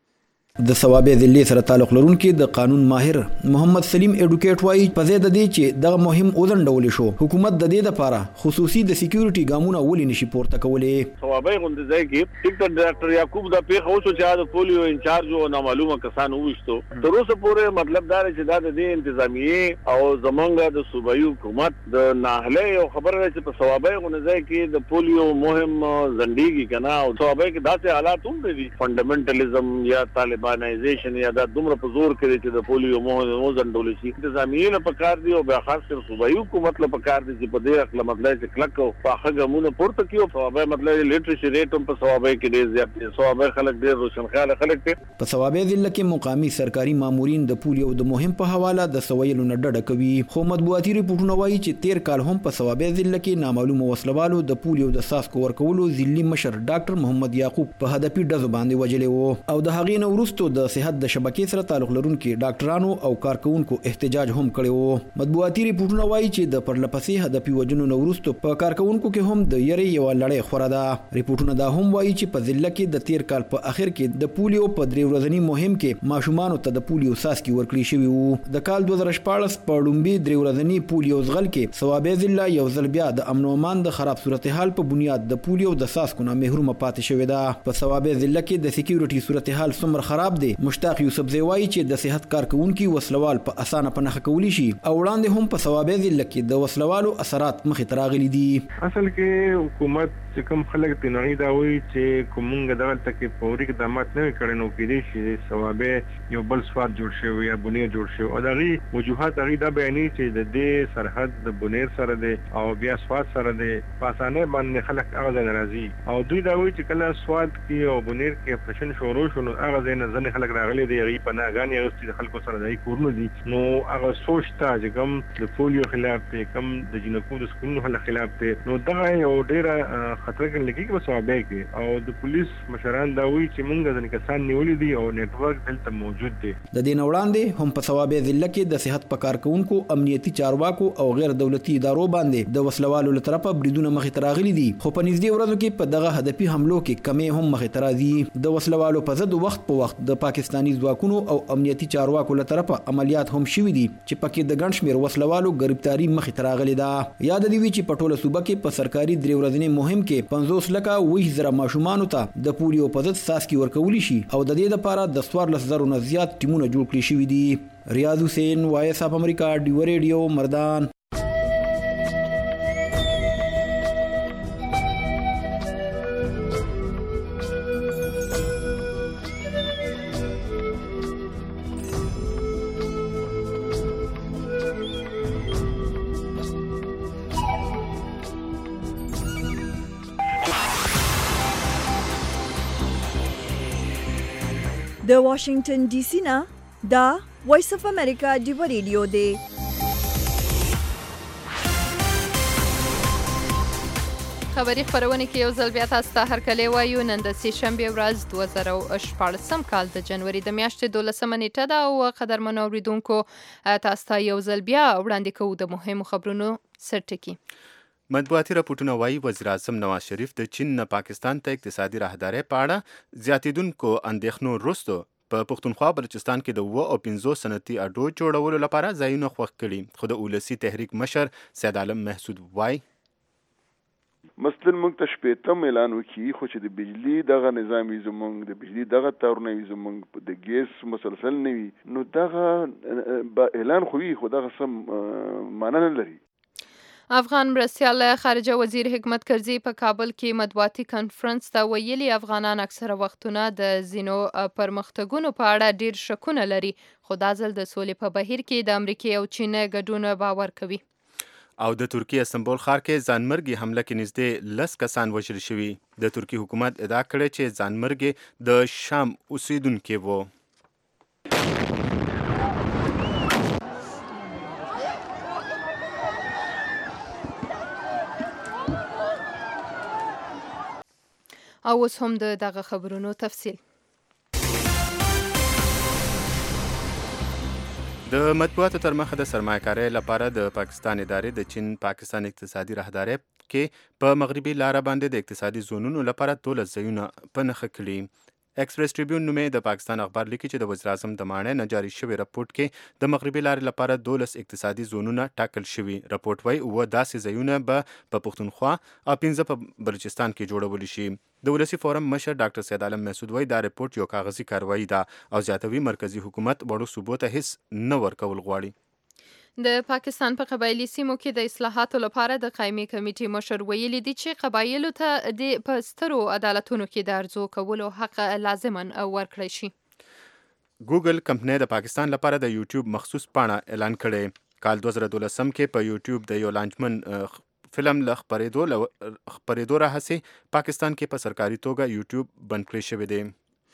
د ثوابې ضلع سره تعلق لرونکي د قانون ماهر محمد سلیم اډوکیټ وایي په زیاده دي چې دغه مهم وزنډول شو حکومت د دې لپاره خصوصي د سکیورټي ګامونه ولې نشي پورته کولې. ثوابې غونډه ځای کې ډاکټر ډاکټر یعقوب د پیښو اوسو چې د پولیو انچارج او نامعلومه کسان وښتو تر اوسه پورې مطلب دا چې دا د انتظامیه او زمونږ د صوبایي حکومت د ناهله او خبره چې په ثوابې غونډه ځای کې د پولیو مهم زندګي کنا او ثوابې کې داسې حالات هم دي فندامنټالیزم یا طالب ارګنایزیشن یا د دومره په زور کې چې د پولیو مو زندول شي انتظامیه له پکار دی او بیا خاص کر صوبایي حکومت له پکار دی چې په دې خپل مطلب چې کلک او په هغه پورته کیو ثوابې مطلب لیټریسي ریټ هم په ثوابې کې ډېر زیات دي. ثوابې خلک ډېر روشن خیال خلک دي. په ثوابې ضلع کې مقامي سرکاري مامورین د پولیو د مهم په حواله د سویلو نه ډډه کوي خو مطبوعاتي ریپورتونه وایي چې تیر کال هم په ثوابې ضلع کې نامعلومه وسلوالو د پولیو د ساسکو ورکولو ضلعي مشر ډاکټر محمد یعقوب په هدفي ډزو باندې وجلې وو او د هغې نه وروسته د صحت د شبکې سره تعلق لرونکي ډاکټرانو او کارکونکو احتجاج هم کړی وو. مطبوعاتي ریپورتونه وایي چې د پرلپسې هدفي وجنو نه وروسته په کارکونکو کې هم د یری یو لړۍ خوره ده. ریپورتونه دا هم وایي چې په ضلع کې د تیر کال په اخر کې د پولیو په درې ورځني مهم کې ماشومانو ته د پولیو ساسکي ورکړي شوي وو. د کال دوه زره شپاړس په لومبي درې ورځني پولیو ځغل کې ثوابې ضلع یو ځل بیا د امن او امان د خراب صورتحال په بنیاد د پولیو د ساسکو نه محرومه پاتې شوې ده. په ثوابې ضلع کې د سکیورټي صورتحال څومره خراب دی مشتاق یوسف زیوای چې د صحت کارکونکو وسلوال په اسانه پنهخه کولی شي او وړاندې هم په ثوابې ضلع کې د وسلوالو اثرات مخې ته راغلي دي. اصل کې حکومت چې کوم خلک تنوي دا وایي چې کومنګ دغه تکي فوري اقدامات نه کړي نو کې دي چې ثوابې یو بل سواد جوړ شوی یا بنیر جوړ شوی او دغه وجوهات هغه دا بیانې چې د دې سرحد د بنیر سره دی او بیا سواد سره دی په اسانه باندې خلک هغه ناراضي او دوی دا وایي چې کله سواد کې او بنیر کې پرشن شروع شونه هغه ځنه ځنه خلک راغلي دی هغه په ناګانی اوستي د خلکو سره دای کورونه دي نو هغه سوچ ته چې کوم د پولیو خلاف ته کوم د جنکو د سکولونو خلاف ته نو دا یو ډیره خطر کې لګي کې ثوابه کې او د پولیس مشران دا وایي چې موږ ځنې کسان نیولې دي او نت ورک دلته موجود دی. د دې وړاندې هم په ثوابه ضلع کې د صحت په کارکونکو امنیتي چارواکو او غیر دولتي ادارو باندې د وسلوالو له طرفه بریدونه مخې ته راغلي دي، خو په نږدې ورځو کې په دغه هدفي حملو کې کمې هم مخې ته راځي. د وسلوالو په ضد وخت په وخت د پاکستاني ځواکونو او امنیتي چارواکو له طرفه عملیات هم شوي دي چې پکې د ګڼ شمېر وسلوالو ګرفتاري مخې ته راغلې ده. یاد دې وي چې په ټوله صوبه کې په سرکاري درې ورځني مهم کې پنځوس لکه اووه زره ماشومانو ته د پولیو په ضد څاڅکي ورکولی شي او د دې لپاره د څوارلس زرو نه زیات ټیمونه جوړ کړي شوي دي. ریاض حسین، وایس اف امریکا، ډیو ریډیو، مردان. د واشنگټن ډي سي نه دا وایس اف امریکا ډیو ریډیو دی. خبری خبرونه کې یو ځل بیا تاسو ته هرکلی وایو. نن د سې شنبې ورځ دوه زره شپاړسم کال د جنوري د میاشتې دولسمه نیټه ده او قدرمنو اوریدونکو تاسو ته یو ځل بیا وړاندې کوو د مهمو خبرونو سرټکي. مطبوعاتي راپورټونه وایي وزیر اعظم نواز شریف د چین نه پاکستان ته اقتصادي راهدارۍ په اړه زیاتېدونکو اندېښنو وروسته په پښتونخوا بلوچستان کې د اووه او پنځو صنعتي اډو جوړولو لپاره ځایونه خوښ کړي، خو د ولسي تحریک مشر سید عالم محسود وایي مثلا موږ ته شپېتم اعلان وکړي خو چې د بجلی دغه نظام وي زموږ د بجلی دغه تارونه وي زموږ د ګیس مسلسل نه وي نو دغه اعلان خو وي خو دغه سم معنا نه لري. افغان مرستیال خارجه وزیر حکمت کرزي په کابل کې مطبوعاتي کانفرنس ته ویلي افغانان اکثره وختونه د ځینو پرمختګونو په اړه ډیر شکونه لري، خو دا ځل د سولې په بهیر کې د امریکا او چین ګډون باور کوي. او د ترکیه استنبول ښار کې ځانمرګي حمله کې نږدې لس کسان وژل شوي. د ترکیه حکومت ادعا کړې چې ځانمرګي د شام اوسیدونکي وو. او اوس هم د دغه خبرونو تفصیل. د مطبوعاتو تر مخه د سرمایه‌کارۍ لپاره د پاکستان ادارې د چین پاکستان اقتصادي راهدارۍ کې په مغربي لاره باندې د اقتصادي زونونو لپاره دولس ځایونه په نښه کړي. ایکسپریس ټریبیون نومې د پاکستان اخبار لیکي چې د وزیر اعظم د ماڼۍ نه جاري شوی راپورټ کې د مغربي لارې لپاره دولس اقتصادي زونونه ټاکل شوي. راپورټ وایي اووه داسې ځایونه به په پښتونخوا او پنځه په بلوچستان کې جوړول شي. د ولسي فورم مشر ډاکټر سید عالم محسود وایي دا راپورټ یو کاغذي کاروایی ده او زیاتوي مرکزی حکومت وړو صوبو ته هیڅ نه ورکول غواړي. د پاکستان په قبایلی سیمو کې د اصلاحاتو لپاره د قایمي کمیټې مشر ویلي دي چې قبایلو ته د په سترو عدالتونو کې د ارزو کولو حق لازما ورکړی شي. ګوګل کمپنۍ د پاکستان لپاره د یوټیوب مخصوص پاڼه اعلان کړې. کال دوه زره دولسم کې په یوټیوب د یو لانجمن فلم له خپرېدو خپرېدو راهیسې پاکستان کې په سرکاري توګه یوټیوب بند کړی شوی دی.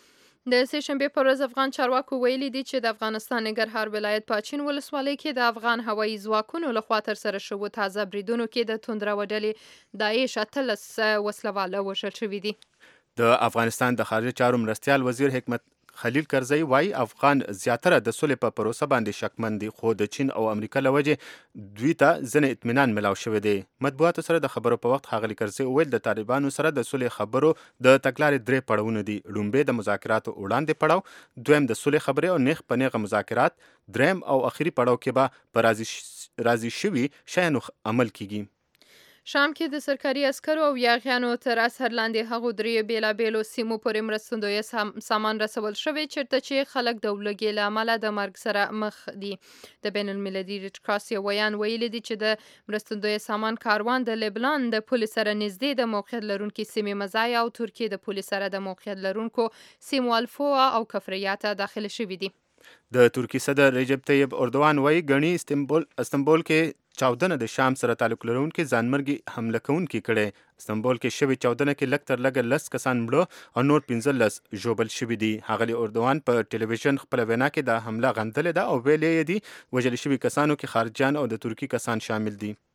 د سې شنبې په ورځ افغان چارواکو ویلي دي چې د افغانستان ننګرهار ولایت په اچین ولسوالۍ کې د افغان هوایي ځواکونو لخوا ترسره شوو تازه بریدونو کې د توندروه ډلې داعش اتلس وسلواله وژل شوي دي. د افغانستان د خارجه چارو مرستیال وزیر حکمت خلیل کرزی وایي افغان زیاتره د سولې په پروسه باندې شکمن دي، خو د چین او امریکا له وجې دوی ته ځینې اطمینان ملاو شوی دی. مطبوعاتو سره د خبرو په وخت ښاغلي کرزی وویل د طالبانو سره د سولې خبرو د تګلارې درې پړاوونه دي. لومړی د مذاکراتو وړاندې پړاو، دویم د سولې خبرې او نیغ په نیغه مذاکرات، دریم او اخري پړاو کې به په راضي راضي شوي شیانو عمل کیږي. شام کې د سرکاري عسکرو او یاغیانو تر اثر لاندې هغو درې بیلابیلو سیمو پورې مرستندویه سامان رسول شوی چیرته چې خلک د ولږې له امله د مرګ سره مخ دي. د بین المللي ریډ کراس یو ویان ویلي دي چې د مرستندویه سامان کاروان د لبنان د پولې سره نږدې د موقعیت لرونکي سیمې مزایا او ترکیې د پولې سره د موقعیت لرونکو سیمو الفوا او کفریات داخل شوي دي. د ترکی صدر رجب طیب اردوان وایي ګڼي استنبول استنبول کې چاودنه د شام سره تعلق لرونکي ځانمرګي حمله کوونکي کړي. استنبول کې شوی چاودنه کې لږ تر لږه لس کسان مړه او نور پنځه لس ژوبل شوي دي. ښاغلي اردوان په ټلویزیون خپله وینا کې دا حمله غندلې ده او ویلې یې دي وژل شوي کسانو کې خارجیان او د ترکي کسان شامل دي.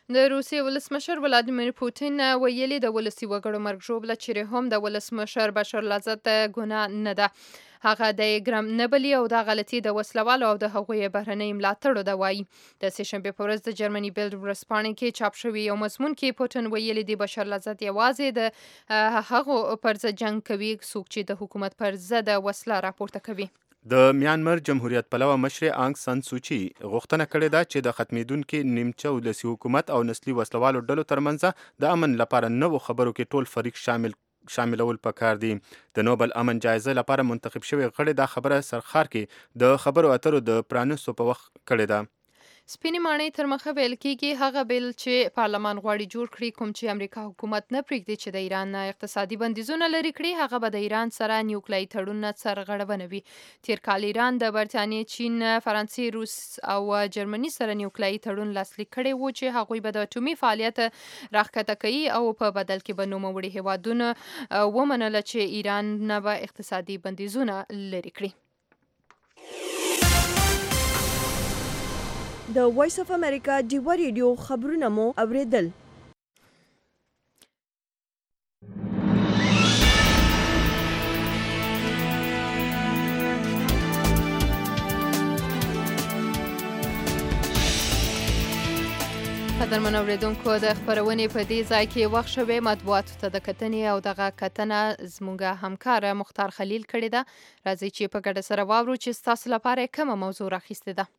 د روسیې ولسمشر ولادیمیر پوتین ویلي د ولسي وګړو مرګ ژوبله چیرې هم د ولسمشر بشار الاسد ګناه نه ده. هغه د ګرام نه بلي او د غلطي د وسلوالو او د هغوی بهرنۍ ملاتړو ده وایي. د سه شنبې په ورځ د جرمني بیلډ ورځپاڼې کې چاپ شوي یو مضمون کې پوتین ویلي دی بشار الاسد یوازې د هغو پر ضد جنګ کوي څوک چې د حکومت پر ضد وسله راپورته کوي. د میانمر جمهوریت پلوه مشر آنګ سان سوچي غوښتنه کړې ده چې د ختمېدونکي نیمچه ولسي حکومت او نسلي وسلوالو ډلو ترمنځ د امن لپاره نوو خبرو کې ټول فریق شامل شاملول پکار دي. د نوبل امن جایزه لپاره منتخب شوی غړي دا خبره سرخار کې د خبرو اترو د پرانیستو په وخت کړې ده. سپینې ماڼۍ تر مخه ویل کېږي هغه بیل چې پارلمان غواړي جوړ کړي کوم چې امریکا حکومت نه پرېږدي چې د ایران اقتصادي بندیزونه لرې کړي هغه به د ایران سره نیوکلیايي تړون سرغړونه وي. تیر کال ایران د برتانیې، چین، فرانسې، روس او جرمني سره نیوکلیايي تړون لاسلیک کړی و چې هغوی به د اټومي فعالیت راښکته کوي او په بدل کې به نوموړي هیوادونه ومنله چې ایران نه به اقتصادي بندیزونه لرې کړي. د وایس اف امریکا ډیوا ریډیو خبرونه مو اوریدل. قدرمن اوریدونکو د خبرونې په دې ځای کې وخت شوی مطبوعاتو ته د کتنې او دغه کتنه زموږه همکاره مختار خلیل کړې ده. راځئ چې په ګډه سره واورو چې ستاسو لپاره کومه موضوع راخیستې ده.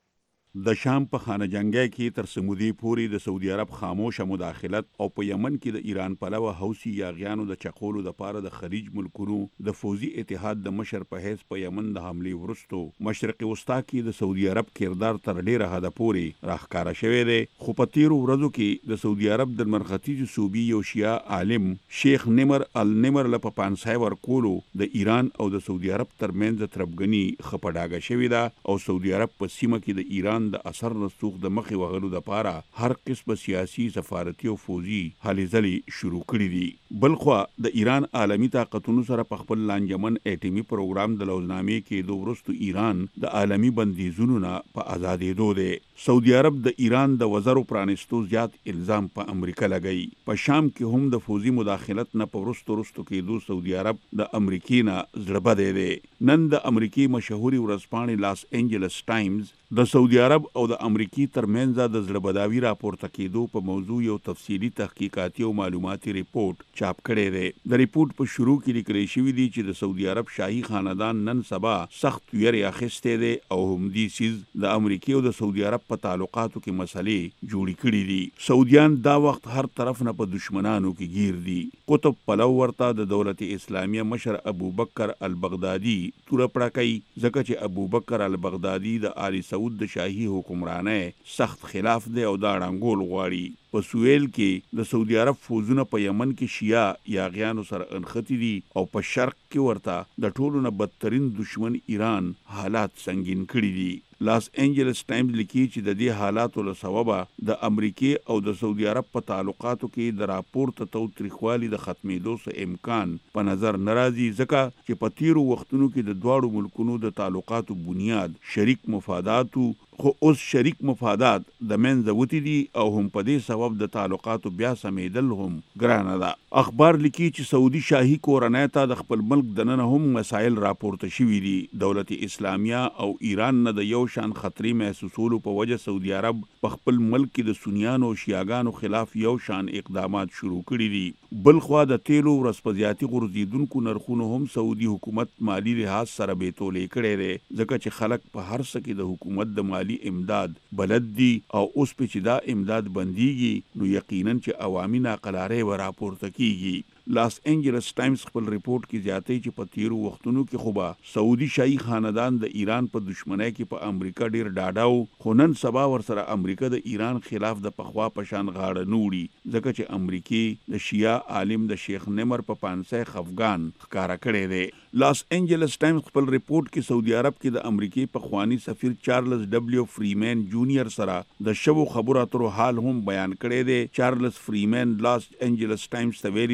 د شام په خانه جنګۍ کې تر سمودي پورې د سعودي عرب خاموشه مداخلت او په یمن کې د ایران پلوه حوثي یاغیانو د چقولو د پاره د خلیج ملکونو د فوزي اتحاد د مشر په حیث په یمن د حملې ورستو مشرق وسطا کې د سعودي عرب کردار تر ډیره حده پورې راښکاره شوی دی. خو په تیرو ورځو کې د سعودي عرب د مرختیجو صوبي یو شیعه عالم شیخ نمر النمر له پانسای ورکولو د ایران او د سعودي عرب ترمنځ تربګنی خپډاګه شوی ده او سعودي عرب په سیمه کې د ایران د اثر رسوخ د مخې وغلو د پاره هر قسم سیاسي سفارتي او فوزي هلې ځلې شروع کړي دي. بلخوا د ایران عالمی طاقتونو سره په خپل لانجمن اټومي پروګرام د لوزنامې کې د ورستو ایران د عالمی بندیزونو نه په آزادېدو دی. سعودي عرب د ایران د وزرو پرانستو زیات الزام په امریکا لګئی. په شام کې هم د فوزي مداخلت نه په ورستو ورستو کېدو سعودي عرب د امریکای نه زړه بده دی. نن د امریکای مشهوري ورځپاڼې لاس انجلس ټایمز د سعودي عرب او د امریکای ترمنځ د زړه بداوي راپورته کېدو په موضوع یو تفصیلي تحقیقاتي او معلوماتي ریپورت چاپ کړی دی. د ریپورت په شروع کې لیکل شوی دی چې د سعودي عرب شاهي خاندان نن سبا سخت ویری اخیستی دی او همدې سیز د امریکای او د سعودي عرب په تعلقاتو کې مسلې جوړې کړې دي. سعودیان دا وخت هر طرف نه په دشمنانو کې گیر دي. قطب پلو ورته د دولت اسلامیه مشر ابو بکر البغدادي توره پړه کوي ځکه چې ابو بکر البغدادي د آل سعود د شاهي حکمرانۍ سخت خلاف دی او دا ړنګول غواړي. په سویل کې د سعودي عرب فوزونه په یمن کې شیعه یاغیانو سره انختی دي او په شرق کې ورته د ټولو نه بدترین دشمن ایران حالات سنگین کړي دي. لاس انجلس ټایمز لیکي چې د دې حالاتو له سببه د امریکای او د سعودي عرب په تعلقاتو کې د راپورته توتریخوالي د ختمېدو څه امکان په نظر ناراضي ځکه چې په تیرو وختونو کې د دواړو ملکونو د تعلقاتو بنیاد شریک مفاداتو خو اوس شریک مفادات د منځه وتی دي او هم په دې سبب د تعلقاتو بیا سمیدل هم ګرانه ده. اخبار لیکي چې سعودي شاهي کورنۍ ته د خپل ملک دننه هم مسایل راپورته شوي دي. دولت اسلامیه او ایران نه د یو شان خطرې محسوسولو په وجه سعودي عرب په خپل ملک کې د سنیانو او شیعاګانو خلاف یو شان اقدامات شروع کړي دي. بلخوا د تیلو ورسپزیاتي غورځیدونکو نرخونو هم سعودي حکومت مالی لحاظ سره بیتولې کړی دی ځکه چې خلک په هر څه کې د حکومت د مالی امداد بلد دي او اوس په چې دا امداد بنديږي نو یقینا چې عوامي ناقلارۍ و راپورته کیږي. لاس انجلس ټایمز خپل ریپورت کې زیاتې چې په تیرو وختونو کې خو به سعودي شاهي خاندان د ایران په دشمنۍ کې په امریکا ډیر ډاډاو خو نن سبا ورسره امریکا د ایران خلاف د پخوا پشان غاړه نوړي ځکه چې امریکای د شیعه عالم د شیخ نمر په پانسای خفغان ښکارا کړی دی. لاس انجلس ټایمز خپل ریپورت کې سعودي عرب کې د امریکای په خوانی سفیر چارلز ډبلیو فریمن جونیئر سره د شوو خبرو اترو حال هم بیان کړی دی. چارلز فریمن لاس انجلس ټایمز ته ویلي دی چې د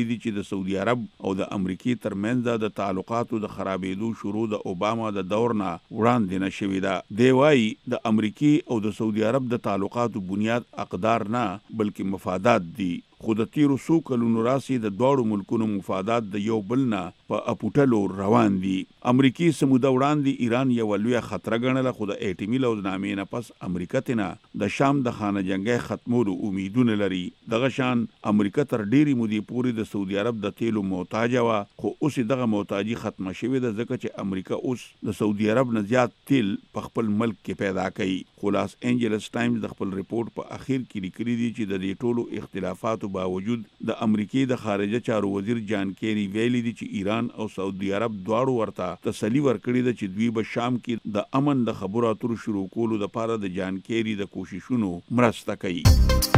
د سعودي عرب او د امریکای ترمنځ د تعلقاتو د خرابېدو شروع د اوباما د دور نه وړاندې نه شوې ده. دی وايي د امریکای او د سعودي عرب د تعلقاتو بنیاد اقدار نه بلکې مفادات دي. خو د تیرو څو کلونو راسي د دواړو ملکونو مفادات د یو بل نه په اپوټلو روان دي. امریکای سموده وړاندې ایران یو لوی خطر ګڼله، خو د اټومي لوزنامې نه پس امریکا تینا د شام د خانه جنگي ختمولو امیدونه لري. دغه شان امریکا تر ډیری مودې پورې د سعودي عرب د تیلو محتاج و، خو اوس دغه محتاجي ختمه شوې ده ځکه چې امریکا اوس د سعودي عرب نه زیات تیل په خپل ملک کې پیدا کوي. خو لاس انجلس ټایمز د خپل ریپورت په اخیر کې لیکلي دي چې د دې ټولو اختلافاتو باوجود د امریکای د خارجه چارو وزیر جان کیری ویلي دي چې ایران او سعودي عرب دواړو ورته تسلی ورکړې ده چې دوی به شام کې د امن د خبرو اترو شروع کولو لپاره د جان کیری د کوششونو مرسته کوي.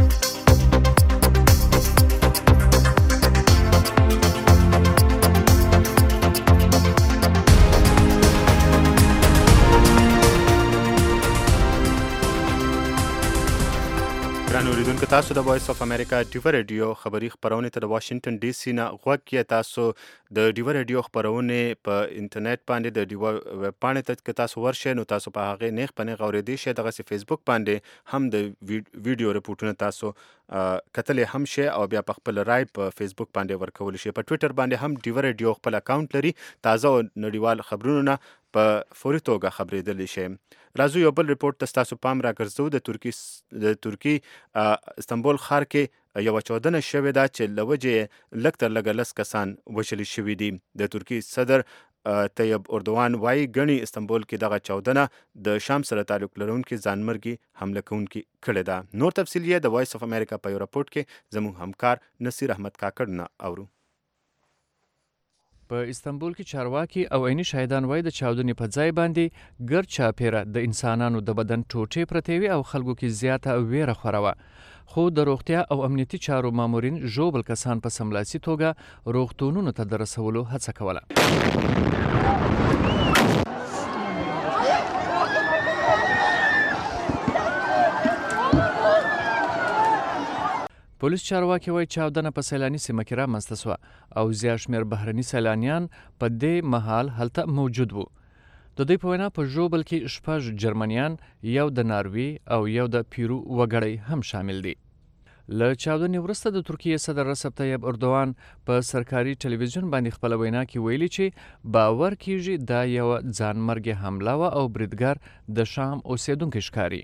ګران اوریدونکو، تاسو د وایس اف امریکا ډیو ریډیو خبری خبرونه ته د واشنگټن ډي سي نه غوږ کې. تاسو د ډیو ریډیو خبرونه په انټرنیټ باندې د ډیو ویب پاڼې ته کې تاسو ورشئ نو تاسو په هغه نیغ پنه غوړېدی شئ. دغه سي فیسبوک باندې هم د ویډیو رپورټونه تاسو کتلې هم شي او بیا په خپل رائے په فیسبوک باندې ورکول شي. په ټوئیټر باندې هم ډیو ریډیو خپل اکاونټ لري. تازه او نړیوال خبرونه په فوري توګه خبرېدلی شي. راځو یو بل ریپورت ته تاسو پام راګرځو. د ترکی د ترکی استانبول ښار کې یو چاودنه شوې ده چې له وجې لږ تر لږه لس کسان وژلي شوي دي. د ترکی صدر طیب اردوان وایي ګڼي استانبول کې دغه چاودنه د شام سره تعلق لرونکي ځانمرګي حمله کوونکي کړې ده. نور تفصیل یې د وایس اف امریکا په یو راپورټ کې زموږ همکار نصیر احمد کاکړ نه اورو. په استانبول کې چارواکي او عیني شاهدان وایي د چاودنې په ځای باندې ګرد چاپیره د انسانانو د بدن ټوټې پرتې وي او خلکو کې زیاته ویره خوره وه. خو د روغتیا او امنیتي چارو مامورین ژوبل کسان په سملاسي توګه روغتونونو ته د رسولو هڅه کوله. پولیس چارواکي وایي چاودنه په سیلاني سیمه کې رامنځته سوه او زیات شمېر بهرني سیلانیان په دې مهال هلته موجود وو. د دوی په وینا په ژوبل کې شپږ جرمنیان، یو د ناروې او یو د پیرو وګړی هم شامل دي. له چاودنې وروسته د ترکیې صدر رسب طیب اردوان په سرکاري ټلویزیون باندې خپله وینا کې ویلي چې باور کیږي دا یوه ځانمرګې حمله وه او بریدګر د شام اوسیدونکی ښکاري.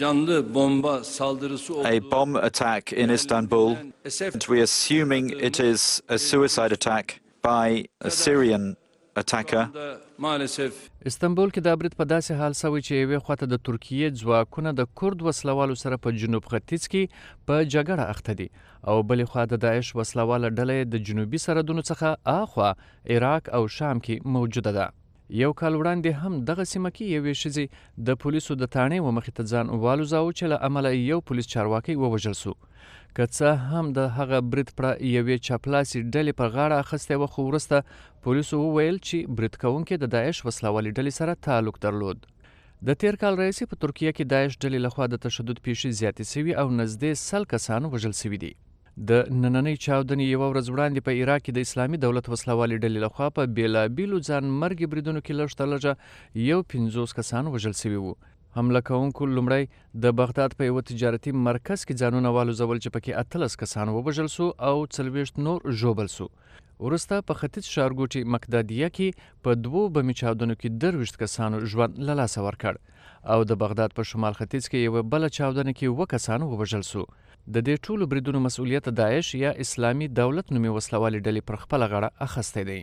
A bomb attack in Istanbul. We're assuming it is a suicide attack by a Syrian attacker. استانبول کې دا برید په داسې حال سوی چې یوې خواته د ترکیې ځواکونه د کرد وسلوالو سره په جنوب ختیځ کې په جګړه اخته دي او بلې خوا د داعش وسلواله ډله د جنوبي سرحدونو څخه اخوا عراق او شام کې موجوده ده. یو کال وړاندې هم دغه سیمه کې یوې ښځې د پولیسو د تاڼې و مخې ته ځان والوځاوه چې له امله یو پولیس چارواکی ووژل سو. که څه هم د هغه برید پړه یوې چاپلاسي ډلې پر غاړه اخیستی وه، خو وروسته پولیسو وویل چې برید کوونکي د داعش وسلوالې ډلې سره تعلق درلود. د تیر کال راهیسې په ترکیه کې داعش ډلې لخوا د تشدد پیښې زیاتې سوي او نږدې سل کسان وژل سوي دي. د نننۍ چاودنې یوه ورځ وړاندې په عراق کې د اسلامي دولت وسلوالې ډلې لخوا په بېلابېلو ځانمرګي بریدونو کې لږ تر لږه یو پنځوس کسان وژل سوي وو. حمله کوونکو لومړی د بغداد په یوه تجارتي مرکز کې ځانونه والوځول چې پکې اتلس کسان ووژل سو او څلوېښت نور ژوبل سو. وروسته په ختیځ ښارګوټي مقدادیه کې په دوو بمي چاودنو کې درویشت کسانو ژوند له لاسه ورکړ او د بغداد په شمال ختیځ کې یوه بله چاودنه کې اووه کسان ووژل سو. د دې ټولو بریدونو مسؤلیت داعش یا اسلامي دولت نومي وسلوالې ډلې پر خپله غاړه اخیستی دی.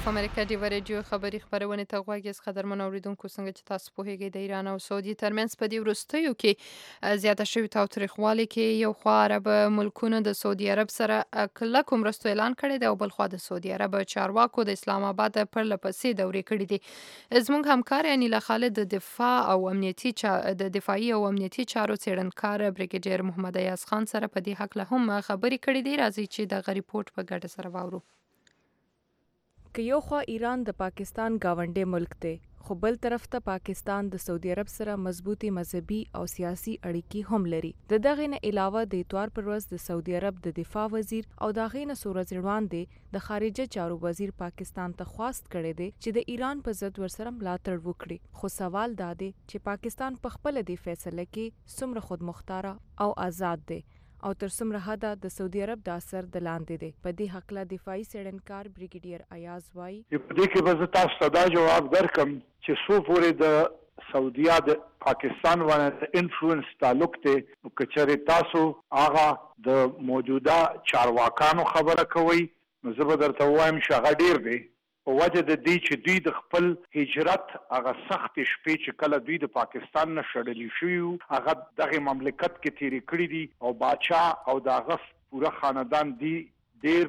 اف امریکا ډیو ریډیو خبری خبرونه ته غوږی قدرمن اوریدونکو څنګه چې تاسو په هیګي د ایران او سعودي ترمنځ په دې ورستیو کې زیاته شوی تاوتریخوالي کې یو خو عرب ملکونو د سعودي عرب سره کله کوم رستو اعلان کړی دی او بل خو د سعودي عرب چارواکو د اسلام آباد پر لپسې دورې کړې دي. زموږ همکار انیلا خالد د دفاع او امنیتي چا... د دفاعي او امنیتي چارو څېړنکار بریګیډیر محمد ایاز خان سره په دې حق له هم خبرې کړې دي. راځي چې د ریپورت په ګډه سره واورو. که یو خوا ایران د پاکستان گاونډي ملک دی، خو بل طرف ته پاکستان د سعودي عرب سره مضبوطی مذهبي او سیاسي اړیکې هم لري. د دغه نه علاوه د اتوار پر ورځ د سعودي عرب د دفاع وزیر او د غې نه سورج وړاندې د خارجه چارو وزیر پاکستان ته خواست کړی دی چې د ایران په ضد ورسره ملاتړ وکړي. خو سوال دا دی چې پاکستان په خپل د فیصله کې څومره خودمختاره او آزاد دی او تر څومره حده د سعودي عرب د اثر د لاندې دی. په دې حق له دفاعي څېړنکار بریګیډیر ایاز وایي په دې کې به زه تاسو ته دا جواب درکم چې څو پورې د سعودیا د پاکستان باندې د انفلوئنس تعلق دی، نو که چېرې تاسو هغه د موجوده چارواکانو خبره کوئ نو زه به درته ووایم چې هغه ډېر دی په وجه د دې چې دوی د خپل هجرت هغه سختې شپې چې کله دوی د پاکستان نه شړلي شوي وو هغه دغه مملکت کې تېرې کړي دي او باچا او د هغه پوره خاندان دی ډېر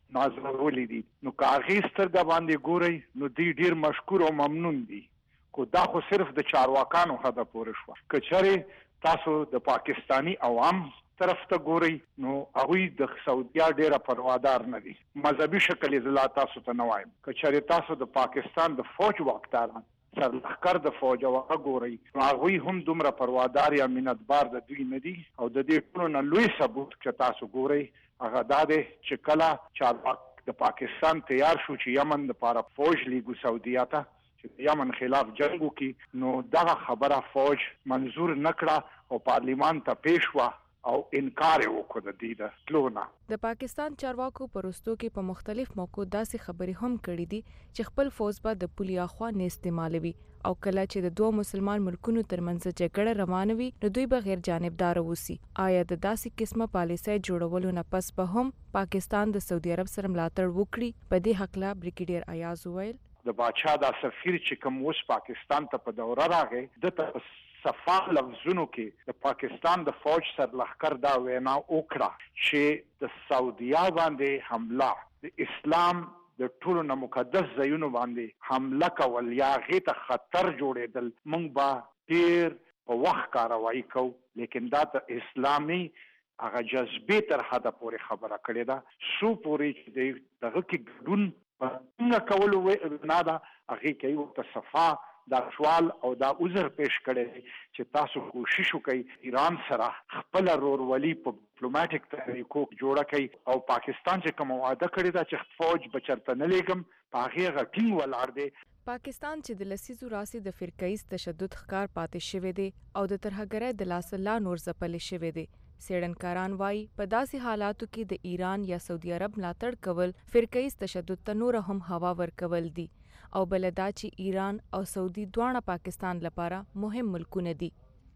نازولي دي. نو که هغې سترګه باندې ګورئ نو دوی ډېر مشکور او ممنون دي. خو دا خو صرف د چارواکانو حده پورې شوه. که چېرې تاسو د پاکستاني عوام طرف ته ګورئ نو هغوی د سعودیا ډېره پروادار نه دي. مذهبي شکل یې زه لا تاسو ته نه وایم. که چېرې تاسو د پاکستان د فوج واکداران سرلښکر د فوج او هغه ګورئ نو هغوی هم دومره پروادار یا مینتبار د دوی نه دي. او د دې ټولو نه لوی ثبوت چې تاسو ګورئ هغه دا دی چې کله چارواک د پاکستان تیار شو چې یمن دپاره فوج لیږو سعودیا ته چې د یمن خلاف جنګ وکړي نو دغه خبره فوج منظور نه کړه او پارلیمان ته پیش وه او انکار وکړ د دې د تلو نه. د پاکستان چارواکو په وروستو کې په مختلف موقعو داسې خبرې هم کړې دي چې خپل فوج به د پولي اخوا نه استعمالوي او کله چې د دوه مسلمان ملکونو ترمنځ جګړه روانه وي نو دوی به غیر جانبدار اوسي. آیا د داسې قسمه پالیسۍ جوړولو نه پس به هم پاکستان د سعودي عرب سره ملاتړ وکړي؟ په دې هکله بریګیډیر ایاز وویل د باچا دا سفیر چې کوم اوس پاکستان ته په دوره راغی د صفا لفظونو کې د پاکستان د فوج سرلښکر دا وینا وکړه چې د سعودیا باندې حمله د اسلام د ټولو نه مقدس ځایونو باندې حمله کول یا هغې ته خطر جوړېدل موږ به ډېر په وخت کاروایي کوو. لیکن دا د اسلامي هغه جذبې تر حده پورې خبره کړې ده. څو پورې چې د دغه کې ګډون په څنګه کولو نه ده هغې کې ورته صفا دا سوال او دا عذر پیش کړی چې تاسو کوشش وکړئ ایران سره خپل رورولي په ډیپلوماټیک طریقو جوړه کړئ او پاکستان چې کوم وعده کړې ده چې فوج به چېرته نه لیږم په هغې هغه ټینګ ولاړ دی. پاکستان چې د لسیزو راسې د فرقه‌ایز تشدد ښکار پاتې شوی دی او د ترهګرۍ د لاسه لا نور ځپلی شوی دی. څېړنکاران وایي په داسې حالاتو کې د ایران یا سعودي عرب ملاتړ کول فرقه‌ایز تشدد ته نوره هم هوا ورکول دي او بل دا چې ایران او سعودي دواړه پاکستان لپاره مهم ملکونه دي.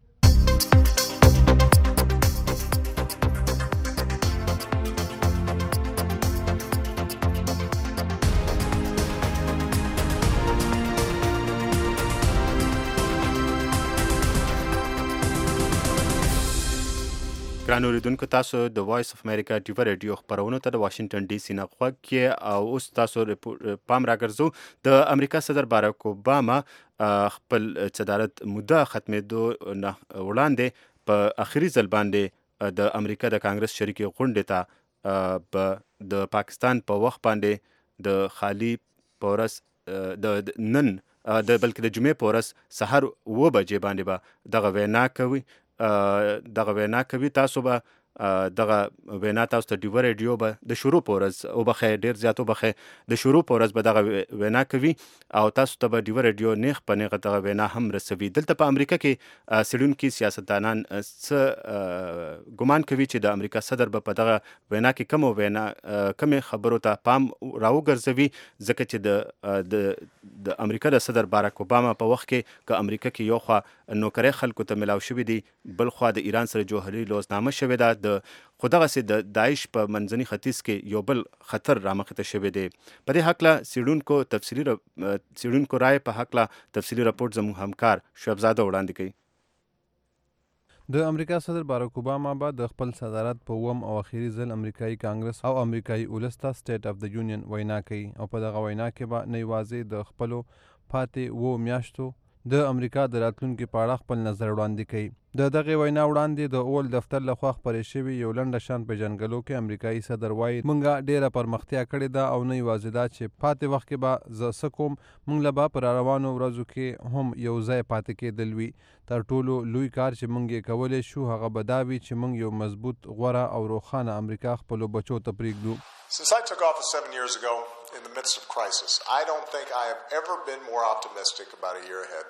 ګران اوریدونکو تاسو د وایس اف امریکا ډیو ریډیو خبرونو ته د واشنگټن ډي سي نه غوږ کې او اوس تاسو پام راګرځو. د امریکا صدر باراک اوباما خپل صدارت موده ختمېدو نه وړاندې په اخري ځل باندې د امریکا د کانګرس شریکې غونډې ته د پاکستان په وخت باندې د خالي په ورځ د نن د بلکې د جمعې په ورځ سهار اوه بجې باندې به دغه وینا کوي دغه وینا کوي. تاسو به دغه وینا تاسو ته ډیو ریډیو به د شروع په ورځ وبخښئ ډېر زیات وبخښئ د شروع په ورځ به دغه وینا کوي او تاسو ته به ډیو ریډیو نیغ په نیغه دغه وینا هم رسوي. دلته په امریکا کې څېړونکي سیاستدانان څه ګمان کوي چې د امریکا صدر به په دغه وینا کې کومو وینا کومې خبرو ته پام راوګرځوي ځکه چې د د امریکا د صدر باراک اوباما په وخت کې که امریکا کې یو خوا نوکرۍ خلکو ته ملاو شوي دي، بل خوا د ایران سره جوهري لوزنامه شوې ده، د خو دغسې د داعش په منځني ختیځ کې یو بل خطر رامخې ته شوی دی. په دې هکله څېړونکو تفصیلي څېړونکو رایې په هکله تفصیلي رپورټ زموږ همکار شعیب زاده وړاندې کوي. د امریکا صدر باراک اوباما به د خپل صدارت په اووم او اخیری ځل امریکایي کانګرس او امریکایي ولس ته سټیټ اف د یونین وینا کوي او په دغه وینا کې به نه یوازې د خپلو پاتې اوو میاشتو د امریکا د راتلونکي په اړه خپل نظر وړاندې کوي. د دغې وینا وړاندې د اول دفتر لخوا خپرې شوي یو لنډه شان پیژنګلو کې امریکایي صدر وایي موږ ډیره پرمختیا کړې ده او نه یوازې دا چې پاتې وخت کې به زه څه کوم، موږ له به په راروانو ورځو کې هم یو ځای پاتې کېدل وي. تر ټولو لوی کار چې موږ یې کولی شو هغه به دا وي چې موږ یو مضبوط، غوره او روښانه امریکا خپلو بچو ته پرېږدو. Since I took office seven years ago in the midst of crisis, I don't think I have ever been more optimistic about a year ahead.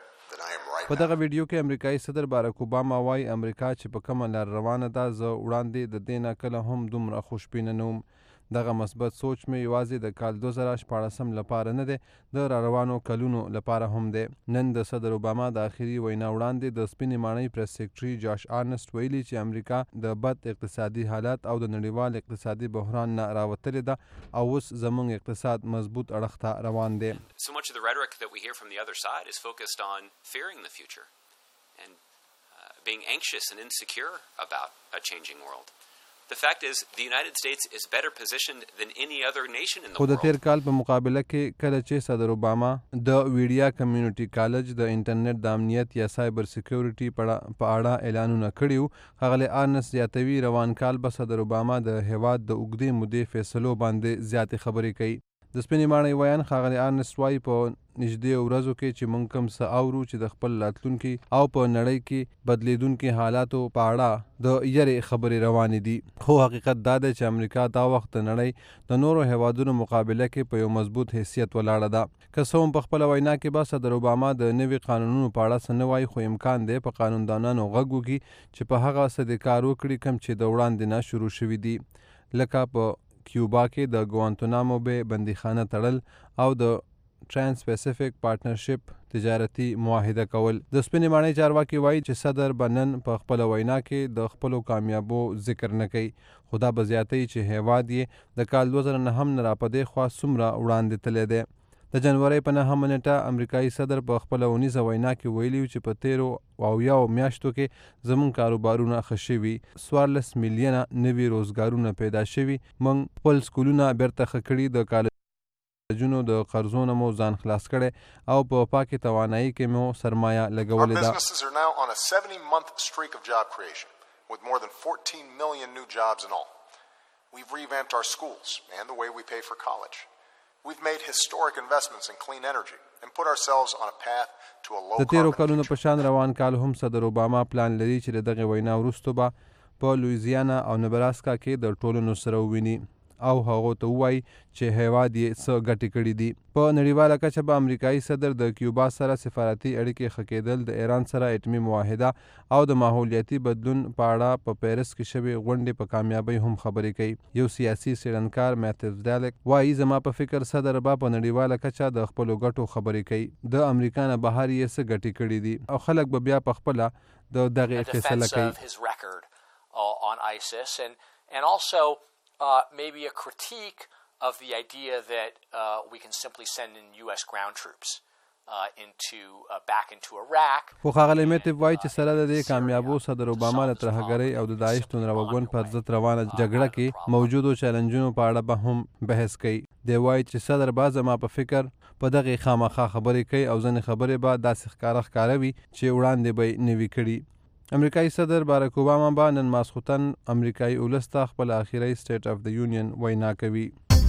په دغه ویډیو کې امریکایي صدر باراک اوباما وایي امریکا چې په کومه لار روانه ده، زه وړاندې د دې نه کله هم دومره خوشبینه نه وم. دغه مثبت سوچ مې یوازې د کال دوه زره شپاړسم لپاره نه دی، د راروانو کلونو لپاره هم دی. نن د صدر اوباما د آخري وینا وړاندې د سپینې ماڼۍ پریس سیکرټري جاش آرنسټ ویلي چې امریکا د بد اقتصادي حالت او د نړیوال اقتصادي بحران نه راوتلې ده او اوس زموږ اقتصاد مضبوط اړخ ته روان دی. So much of the rhetoric that we hear from the other side is focused on fearing the future and uh, being anxious and insecure about a changing world. The fact is, the United States is better positioned than any other nation in the world. خو د تیر کال په مقابله کې کله چې صدر اوباما د ویډیا کمیونټي کالج د انټرنیټ د امنیت یا سایبر سکیورټي په اړه اعلانونه کړي وو، ښاغلی آرنس زیاتوي روان کال به صدر اوباما د هیواد د اوږدې مودې فیصلو باندې زیاتې خبرې کوي. د سپینې ماڼۍ ویان ښاغلی آرنسټ وایي په نږدې ورځو کې چې موږ کوم څه اورو چې د خپل راتلونکي او په نړۍ کې بدلیدونکي حالاتو په اړه د یرې خبرې روانې دي. خو حقیقت دا دی چې امریکا دا وخت د نړۍ د نورو هیوادونو مقابله کې په یو مضبوط حیثیت ولاړه ده. که څه هم په خپله وینا کې به صدر اوباما د نوي قانونونو په اړه څه نه وایي، خو امکان دی په قانوندانانو غږ وکړي چې په هغه څه د کار وکړي کوم چې د وړاندې نه شروع شوي دي، لکه په کیوبا کې د ګوانتنامو بې بندیخانه تړل او د ټرانس پیسفیک پارټنرشپ تجارتي معاهده کول. د سپینې ماڼۍ چارواکي وایي چې صدر به نن په خپله وینا کې د خپلو کامیابو ذکر نه کوي، خو دا به زیاتوي چې هیواد یې د کال دوه زره نهم نه راپدې خوا څومره وړاندې تللی دی. د جنورۍ په نهمه نیټه امریکایي صدر په خپله اونیزه وینا کې ویلي چې په تیرو اویاو میاشتو کې زموږ کاروبارونه ښه شوي، څوارلس میلیونه نوي روزګارونه پیدا شوي، موږ خپل سکولونه بیرته ښه کړي، د کالجونو د قرضو نه مو ځان خلاص کړی او په پاکې توانایي کې مو سرمایه لګولې ده. Our businesses are now on a seventy month streak of job creation with more than fourteen million new jobs in all. We've revamped our schools and the way we pay for college. We've made historic investments in clean energy and put ourselves on a path to a low carbon. د تیرو کلونو په شان روان کال هم صدر اوباما پلان لري چې د دغې وینا وروسته به په لویزیانا او نبراسکا کې د ټولنو سره وویني او هغو ته ووایي چې هیواد یې څه ګټې کړي دي. په نړیواله کچه به امریکایي صدر د کیوبا سره سفارتي اړیکې ښه کېدل، د ایران سره اټمي معاهده او د ماحولیاتي بدلون په اړه په پیرس کې شوې غونډې په کامیابۍ هم خبرې کوي. یو سیاسي څېړنکار میتیوز ډالک وایي زما په فکر صدر به په نړیواله کچه د خپلو ګټو خبرې کوي، د امریکا نه بهر یې څه ګټې کړي دي او خلک به بیا په خپله د دغې فیصله کوي. Uh, maybe a critique of the idea that uh, we can simply send in U S ground troops uh, into uh, back into Iraq. خو ښاغلی میتیو وایي چې سره د دې کامیابو صدر اوباما له ترهګرۍ او د داعش توندروګون پر ضد روانه جګړه کې موجودو چیلنجونو په اړه به هم بحث کوي. دی وایي چې صدر به زما په فکر په دغې خامخا خبرې کوي او ځینې خبرې به داسې ښکاره ښکاروي چې وړاندې به یې نه وي کړي. امریکایي صدر باراک اوباما به نن ماسخوتن امریکایي ولس ته خپل آخري سټیټ اف د یونین وینا کوي.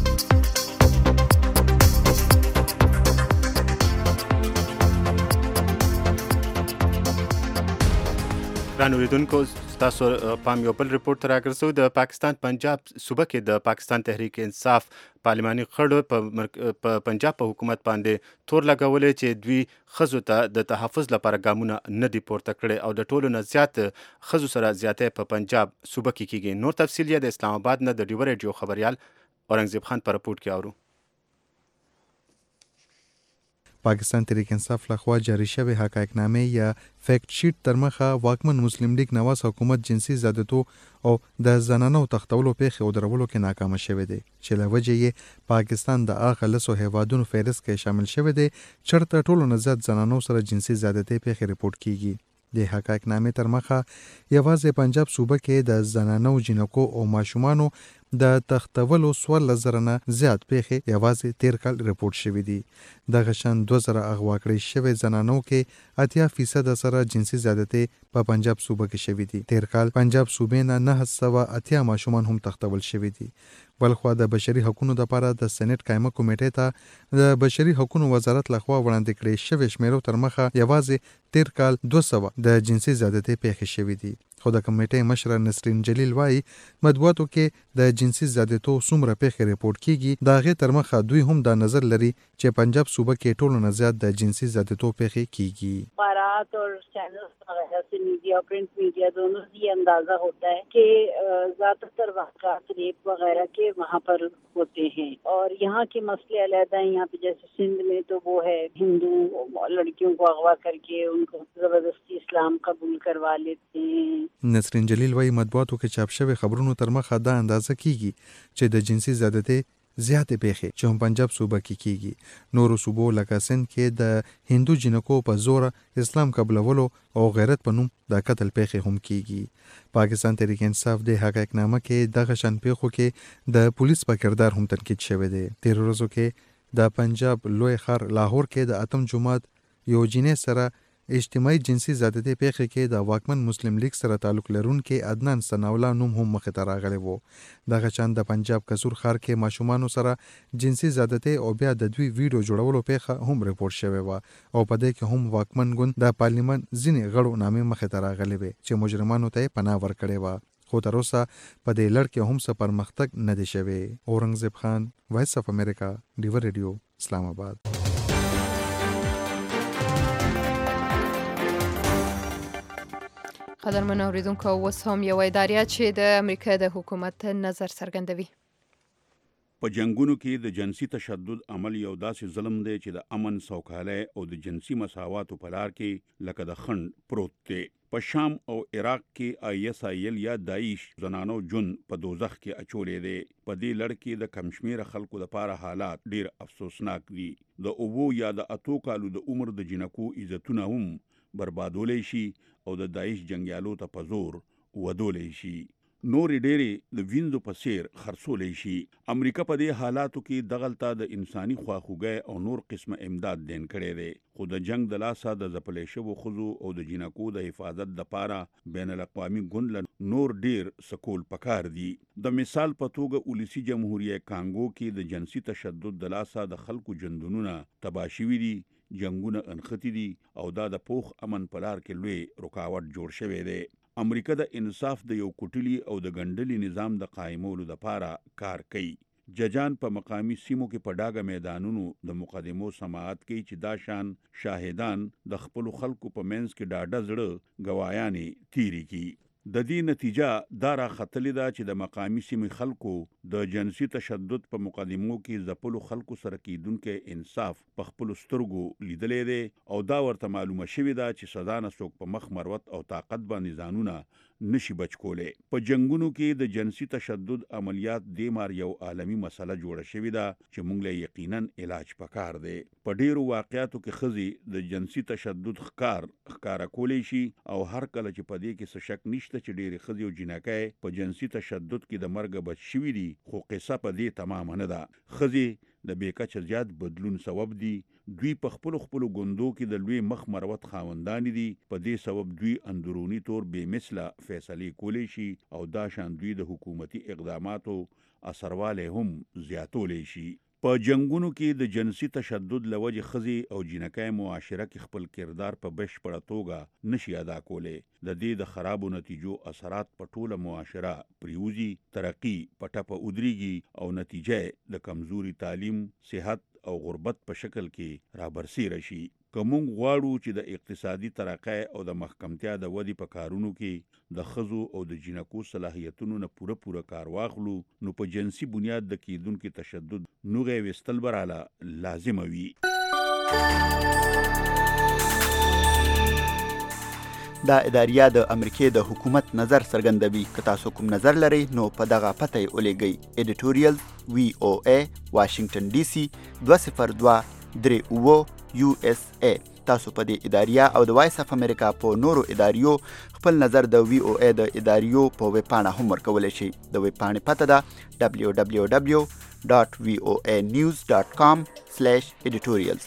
ګران اوریدونکو، ستاسو پام یو بل رپورټ ته راګرځو. د پاکستان پنجاب صوبه کې د پاکستان تحریک انصاف پارلماني خړو په پنجاب په حکومت باندې تور لګولې چې دوی ښځو ته د تحفظ لپاره ګامونه نه دي پورته کړي او د ټولو نه زیات ښځو سره زیاتی په پنجاب صوبه کې کیږي. نور تفصیل یې د اسلام آباد نه د ډیو ریډیو خبریال اورنګزیب خان په رپورټ کې اورو. پاکستان تحریک انصاف لخوا جاری شوی حقایقنامه یا فیکټ شیټ تر مخه واکمن مسلم لیگ نواز حکومت جنسي زیادتو او د زنانو تختولو پیښې او درولو کې ناکامه شوی دی چې له وجې یې پاکستان د هغه لسو هیوادونو فهرست کې شامل شوی دی چېرته ټولو نه زیات زنانو سره جنسي زیادتۍ پیښې رپورټ کیږي. د حقایقنامې تر مخه یوازې پنجاب صوبه کې د زنانو جنکو او ماشومانو د تختولو څوارلس زره نه زیات پیښې یوازې تیر کال رپورټ شوي دي. دغه شان دوه زره اغوا کړی شوې زنانو کې اتیا فیصد سره جنسي زیادتۍ په پنجاب صوبه کې شوي دي. تیر کال پنجاب صوبې نه نه سوه اتیا ماشومان هم تختول شوي دي. بلخوا د بشري حقوقو لپاره د سېنات قایمه کمیټې ته د بشري حقوقو وزارت لخوا وړاندې کړی شوې شمیرو تر مخه یوازې تیر کال دوه سوه د جنسي زیادتۍ پیښې شوي دي. خو د کمیټې مشره نسرین جلیل وایي مطبوعاتو کې د جنسي زیادتو څومره پیښې رپورټ کیږي د هغې تر مخه دوی هم دا نظر لري چې پنجاب صوبه کې ټولو نه زیات د جنسي زیادتو پیښې کیږي. اخبارات اور چینل وغیرہ سے میڈیا پرنٹ میڈیا دونوں سے یہ اندازہ ہوتا ہے کہ زیادہ تر واقعات ریپ وغیرہ کے وہاں پر ہوتے ہیں اور یہاں کے مسئلے علیحدہ ہیں. یہاں پہ جیسے سندھ میں تو وہ ہے ہندو لڑکیوں کو اغوا کر کے ان کو زبردستی اسلام قبول کروا لیتے ہیں. نسرین جلیل وايي مطبوعاتو کې چاپ شوی خبرونو تر مخه دا اندازه کیږي چې د جنسي زیادتۍ زیاتې پیښې چې هم پنجاب صوبه کې کیږي. نورو صوبو لکه سند کې د هندو جنکو په زور اسلام قبلولو او غیرت په نوم د قتل پیښې هم کیږي. پاکستان تحریک انصاف د حقایقنامه کې دغه شان پیښو کې د پولیس په کردار هم تنقید شوی دی. تیر ورځو کې د پنجاب لوی ښار لاهور کې د اتم جماعت یو جینۍ سره اجتماعي جنسي زیادتۍ پیښې کې د واکمن مسلم لیگ سره تعلق لرونکي عدنان ثناءالله نوم هم مخې ته راغلی و. دغه شان د پنجاب قصور ښار کې ماشومانو سره جنسي زیادتۍ او بیا د دوی ویډیو جوړولو پیښه هم رپورټ شوې وه او په دې کې هم واکمن ګوند د پارلیمان ځینې غړو نامې مخې ته راغلې وې چې مجرمانو ته یې پناه ورکړې وه. خو تر اوسه په دې لړ کې هم څه پرمختګ نه دی شوی. اورنګزیب خان، وایس اف امریکا، ډیور ریډیو، اسلام آباد. قدرمن اوریدونکو اوس هم یو اداریه چې د امریکا د حکومت نظر څرګندوي. په جنگونو کې د جنسي تشدد عمل یو داسې ظلم دی چې د امن، سوکالۍ او د جنسي مساواتو په لار کې لکه د خنډ پروت دی. په شام او عراق کې آی ایس آی ایل یا داعش زنانو جون په دوزخ کې اچولې دی. په دې لړ کې د کم شمېره خلکو لپاره حالات ډیر افسوسناک دي. د اوو یا د اتو کالو د عمر د جنکو عزتونه هم بربادولی شي او د داعش جنگیالو ته په زور ودولی شي. نورې ډېرې د وینځو په څیر خرڅولی شي. امریکا په دې حالاتو کې دغلته د انساني خواخوږۍ او نور قسمه امداد دین کړی دی. خو د جنگ د لاسه د ځپلی شوو ښځو او د جنکو د حفاظت دپاره بین الاقوامي ګوند له نور ډیر سکول پکار دي. د مثال په توګه ولسي جمهوریه کانګو کې د جنسي تشدد د لاسه د خلکو ژوندونونه تباه شوي دي، جنگونه انختی دي او دا د پوخ امن په لار کې لوی رکاوټ جوړ شوی دی. امریکا د انصاف د یو کوټلي او د ګنډلي نظام د قایمولو لپاره کار کوي. ججان په مقامی سیمو کې په ډاګه میدانونو د مقدمو سماعت کوي چې دا شان شاهدان د خپلو خلکو په منځ کې ډاډه زړه ګوايانې تیری کی. د دې نتیجه دا راختلې ده چې د مقامی سیمې خلکو د جنسي تشدد په مقدمو کې ځپلو خلکو سره کیدونکي انصاف په خپلو سترګو لیدلی دی او دا ورته معلومه شوې ده چې سزا نه څوک په مخ مروت او طاقت باندې ځانونه نشي بچ کولی. په جنگونو کې د جنسي تشدد عملیات دیمار یو عالمي مسله جوړه شوې ده چې موږ له یقینا علاج پکار دی. په ډیرو واقعاتو کې ښځې د جنسي تشدد ښکار ښکاره کولی شي او هر کله چې په دې کې څه شک نشته چې ډېرې ښځې او جنکۍ په جنسي تشدد کې د مرګه بچ شوي دي، خو قصه په دې تمامه نه ده. ښځې د بېکچه زیات بدلون سبب دي. دوی په خپلو خپلو ګوندو کې د لوی مخ مروت خاوندانې دي. په دې سبب دوی اندروني طور بې مثله فیصلې کولی شي او دا شان دوی د حکومتي اقداماتو اثروالی هم زیاتولی شي. په جنگونو کې د جنسي تشدد له وجې ښځې او جنکۍ معاشره کې خپل کردار په بشپړه توګه نشي ادا کولی. د دې د خرابو نتیجو اثرات په ټوله معاشره پریوزي، ترقي په ټپه ودرېږي او نتیجه د کمزوري تعلیم، صحت او غربت په شکل کې رابرسیره شي. که موږ غواړو چې د اقتصادي ترقۍ او د محکمتیا د ودې په کارونو کې د ښځو او د جنکو صلاحیتونو نه پوره پوره کار واخلو، نو په جنسي بنیاد د کیدونکي تشدد نوغې ویستل براله لازمه وي. دا اداریه د امریکای د حکومت نظر څرګندوي. که تاسو کوم نظر لرئ نو په دغه پته یې ولیږئ. ایډیټوریال وی او ای واشنگټن ډي سي دوه صفر دوه درې اوه یو اس ای. تاسو په دې اداریه او د وایس اف امریکا په نورو اداریو خپل نظر د وی او ای د اداریو په ویب پاڼه هم ورکولی شئ. د ویب پاڼې پته ده دبلیو دبلیو دبلیو ډاټ وی او ای نیوز ډاټ کام سلیش ایډیټوریالز.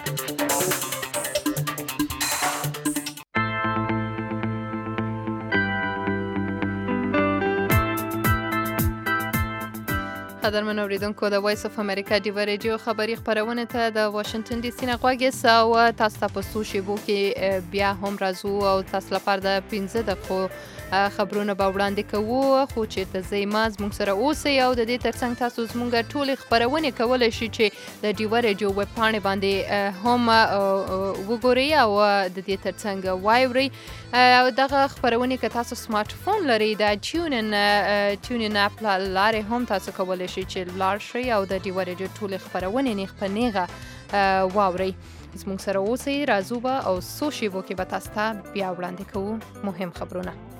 قدرمن اوریدونکو د وایس اف امریکا ډیو ریډیو خبری خبرونه ته د واشنگټن ډي سي نه غوږی او تاسو ته په څو شیبو کې بیا هم راځو او تاسو لپاره د پنځه دقیقو خبرونه به وړاندې کوو. خو چې ته زیماز موږ سره اوسئ او د دې ترڅنګ تاسو زموږ ټولې خبرونه کولی شئ چې د ډیو ریډیو ویب پاڼې باندې هم وګورئ او د دې ترڅنګ واورئ. دغه خبرونه که تاسو سمارټ فون لرئ د ټیونن ټیونن اپ لارې هم تاسو کولی شئ چې لاړ شئ او د ډیو ریډیو ټولې خبرونه نیغ په نیغه واورئ. زموږ سره اوسئ، راځو به او څو شیبو کې به تاسو ته بیا وړاندې کوو مهم خبرونه.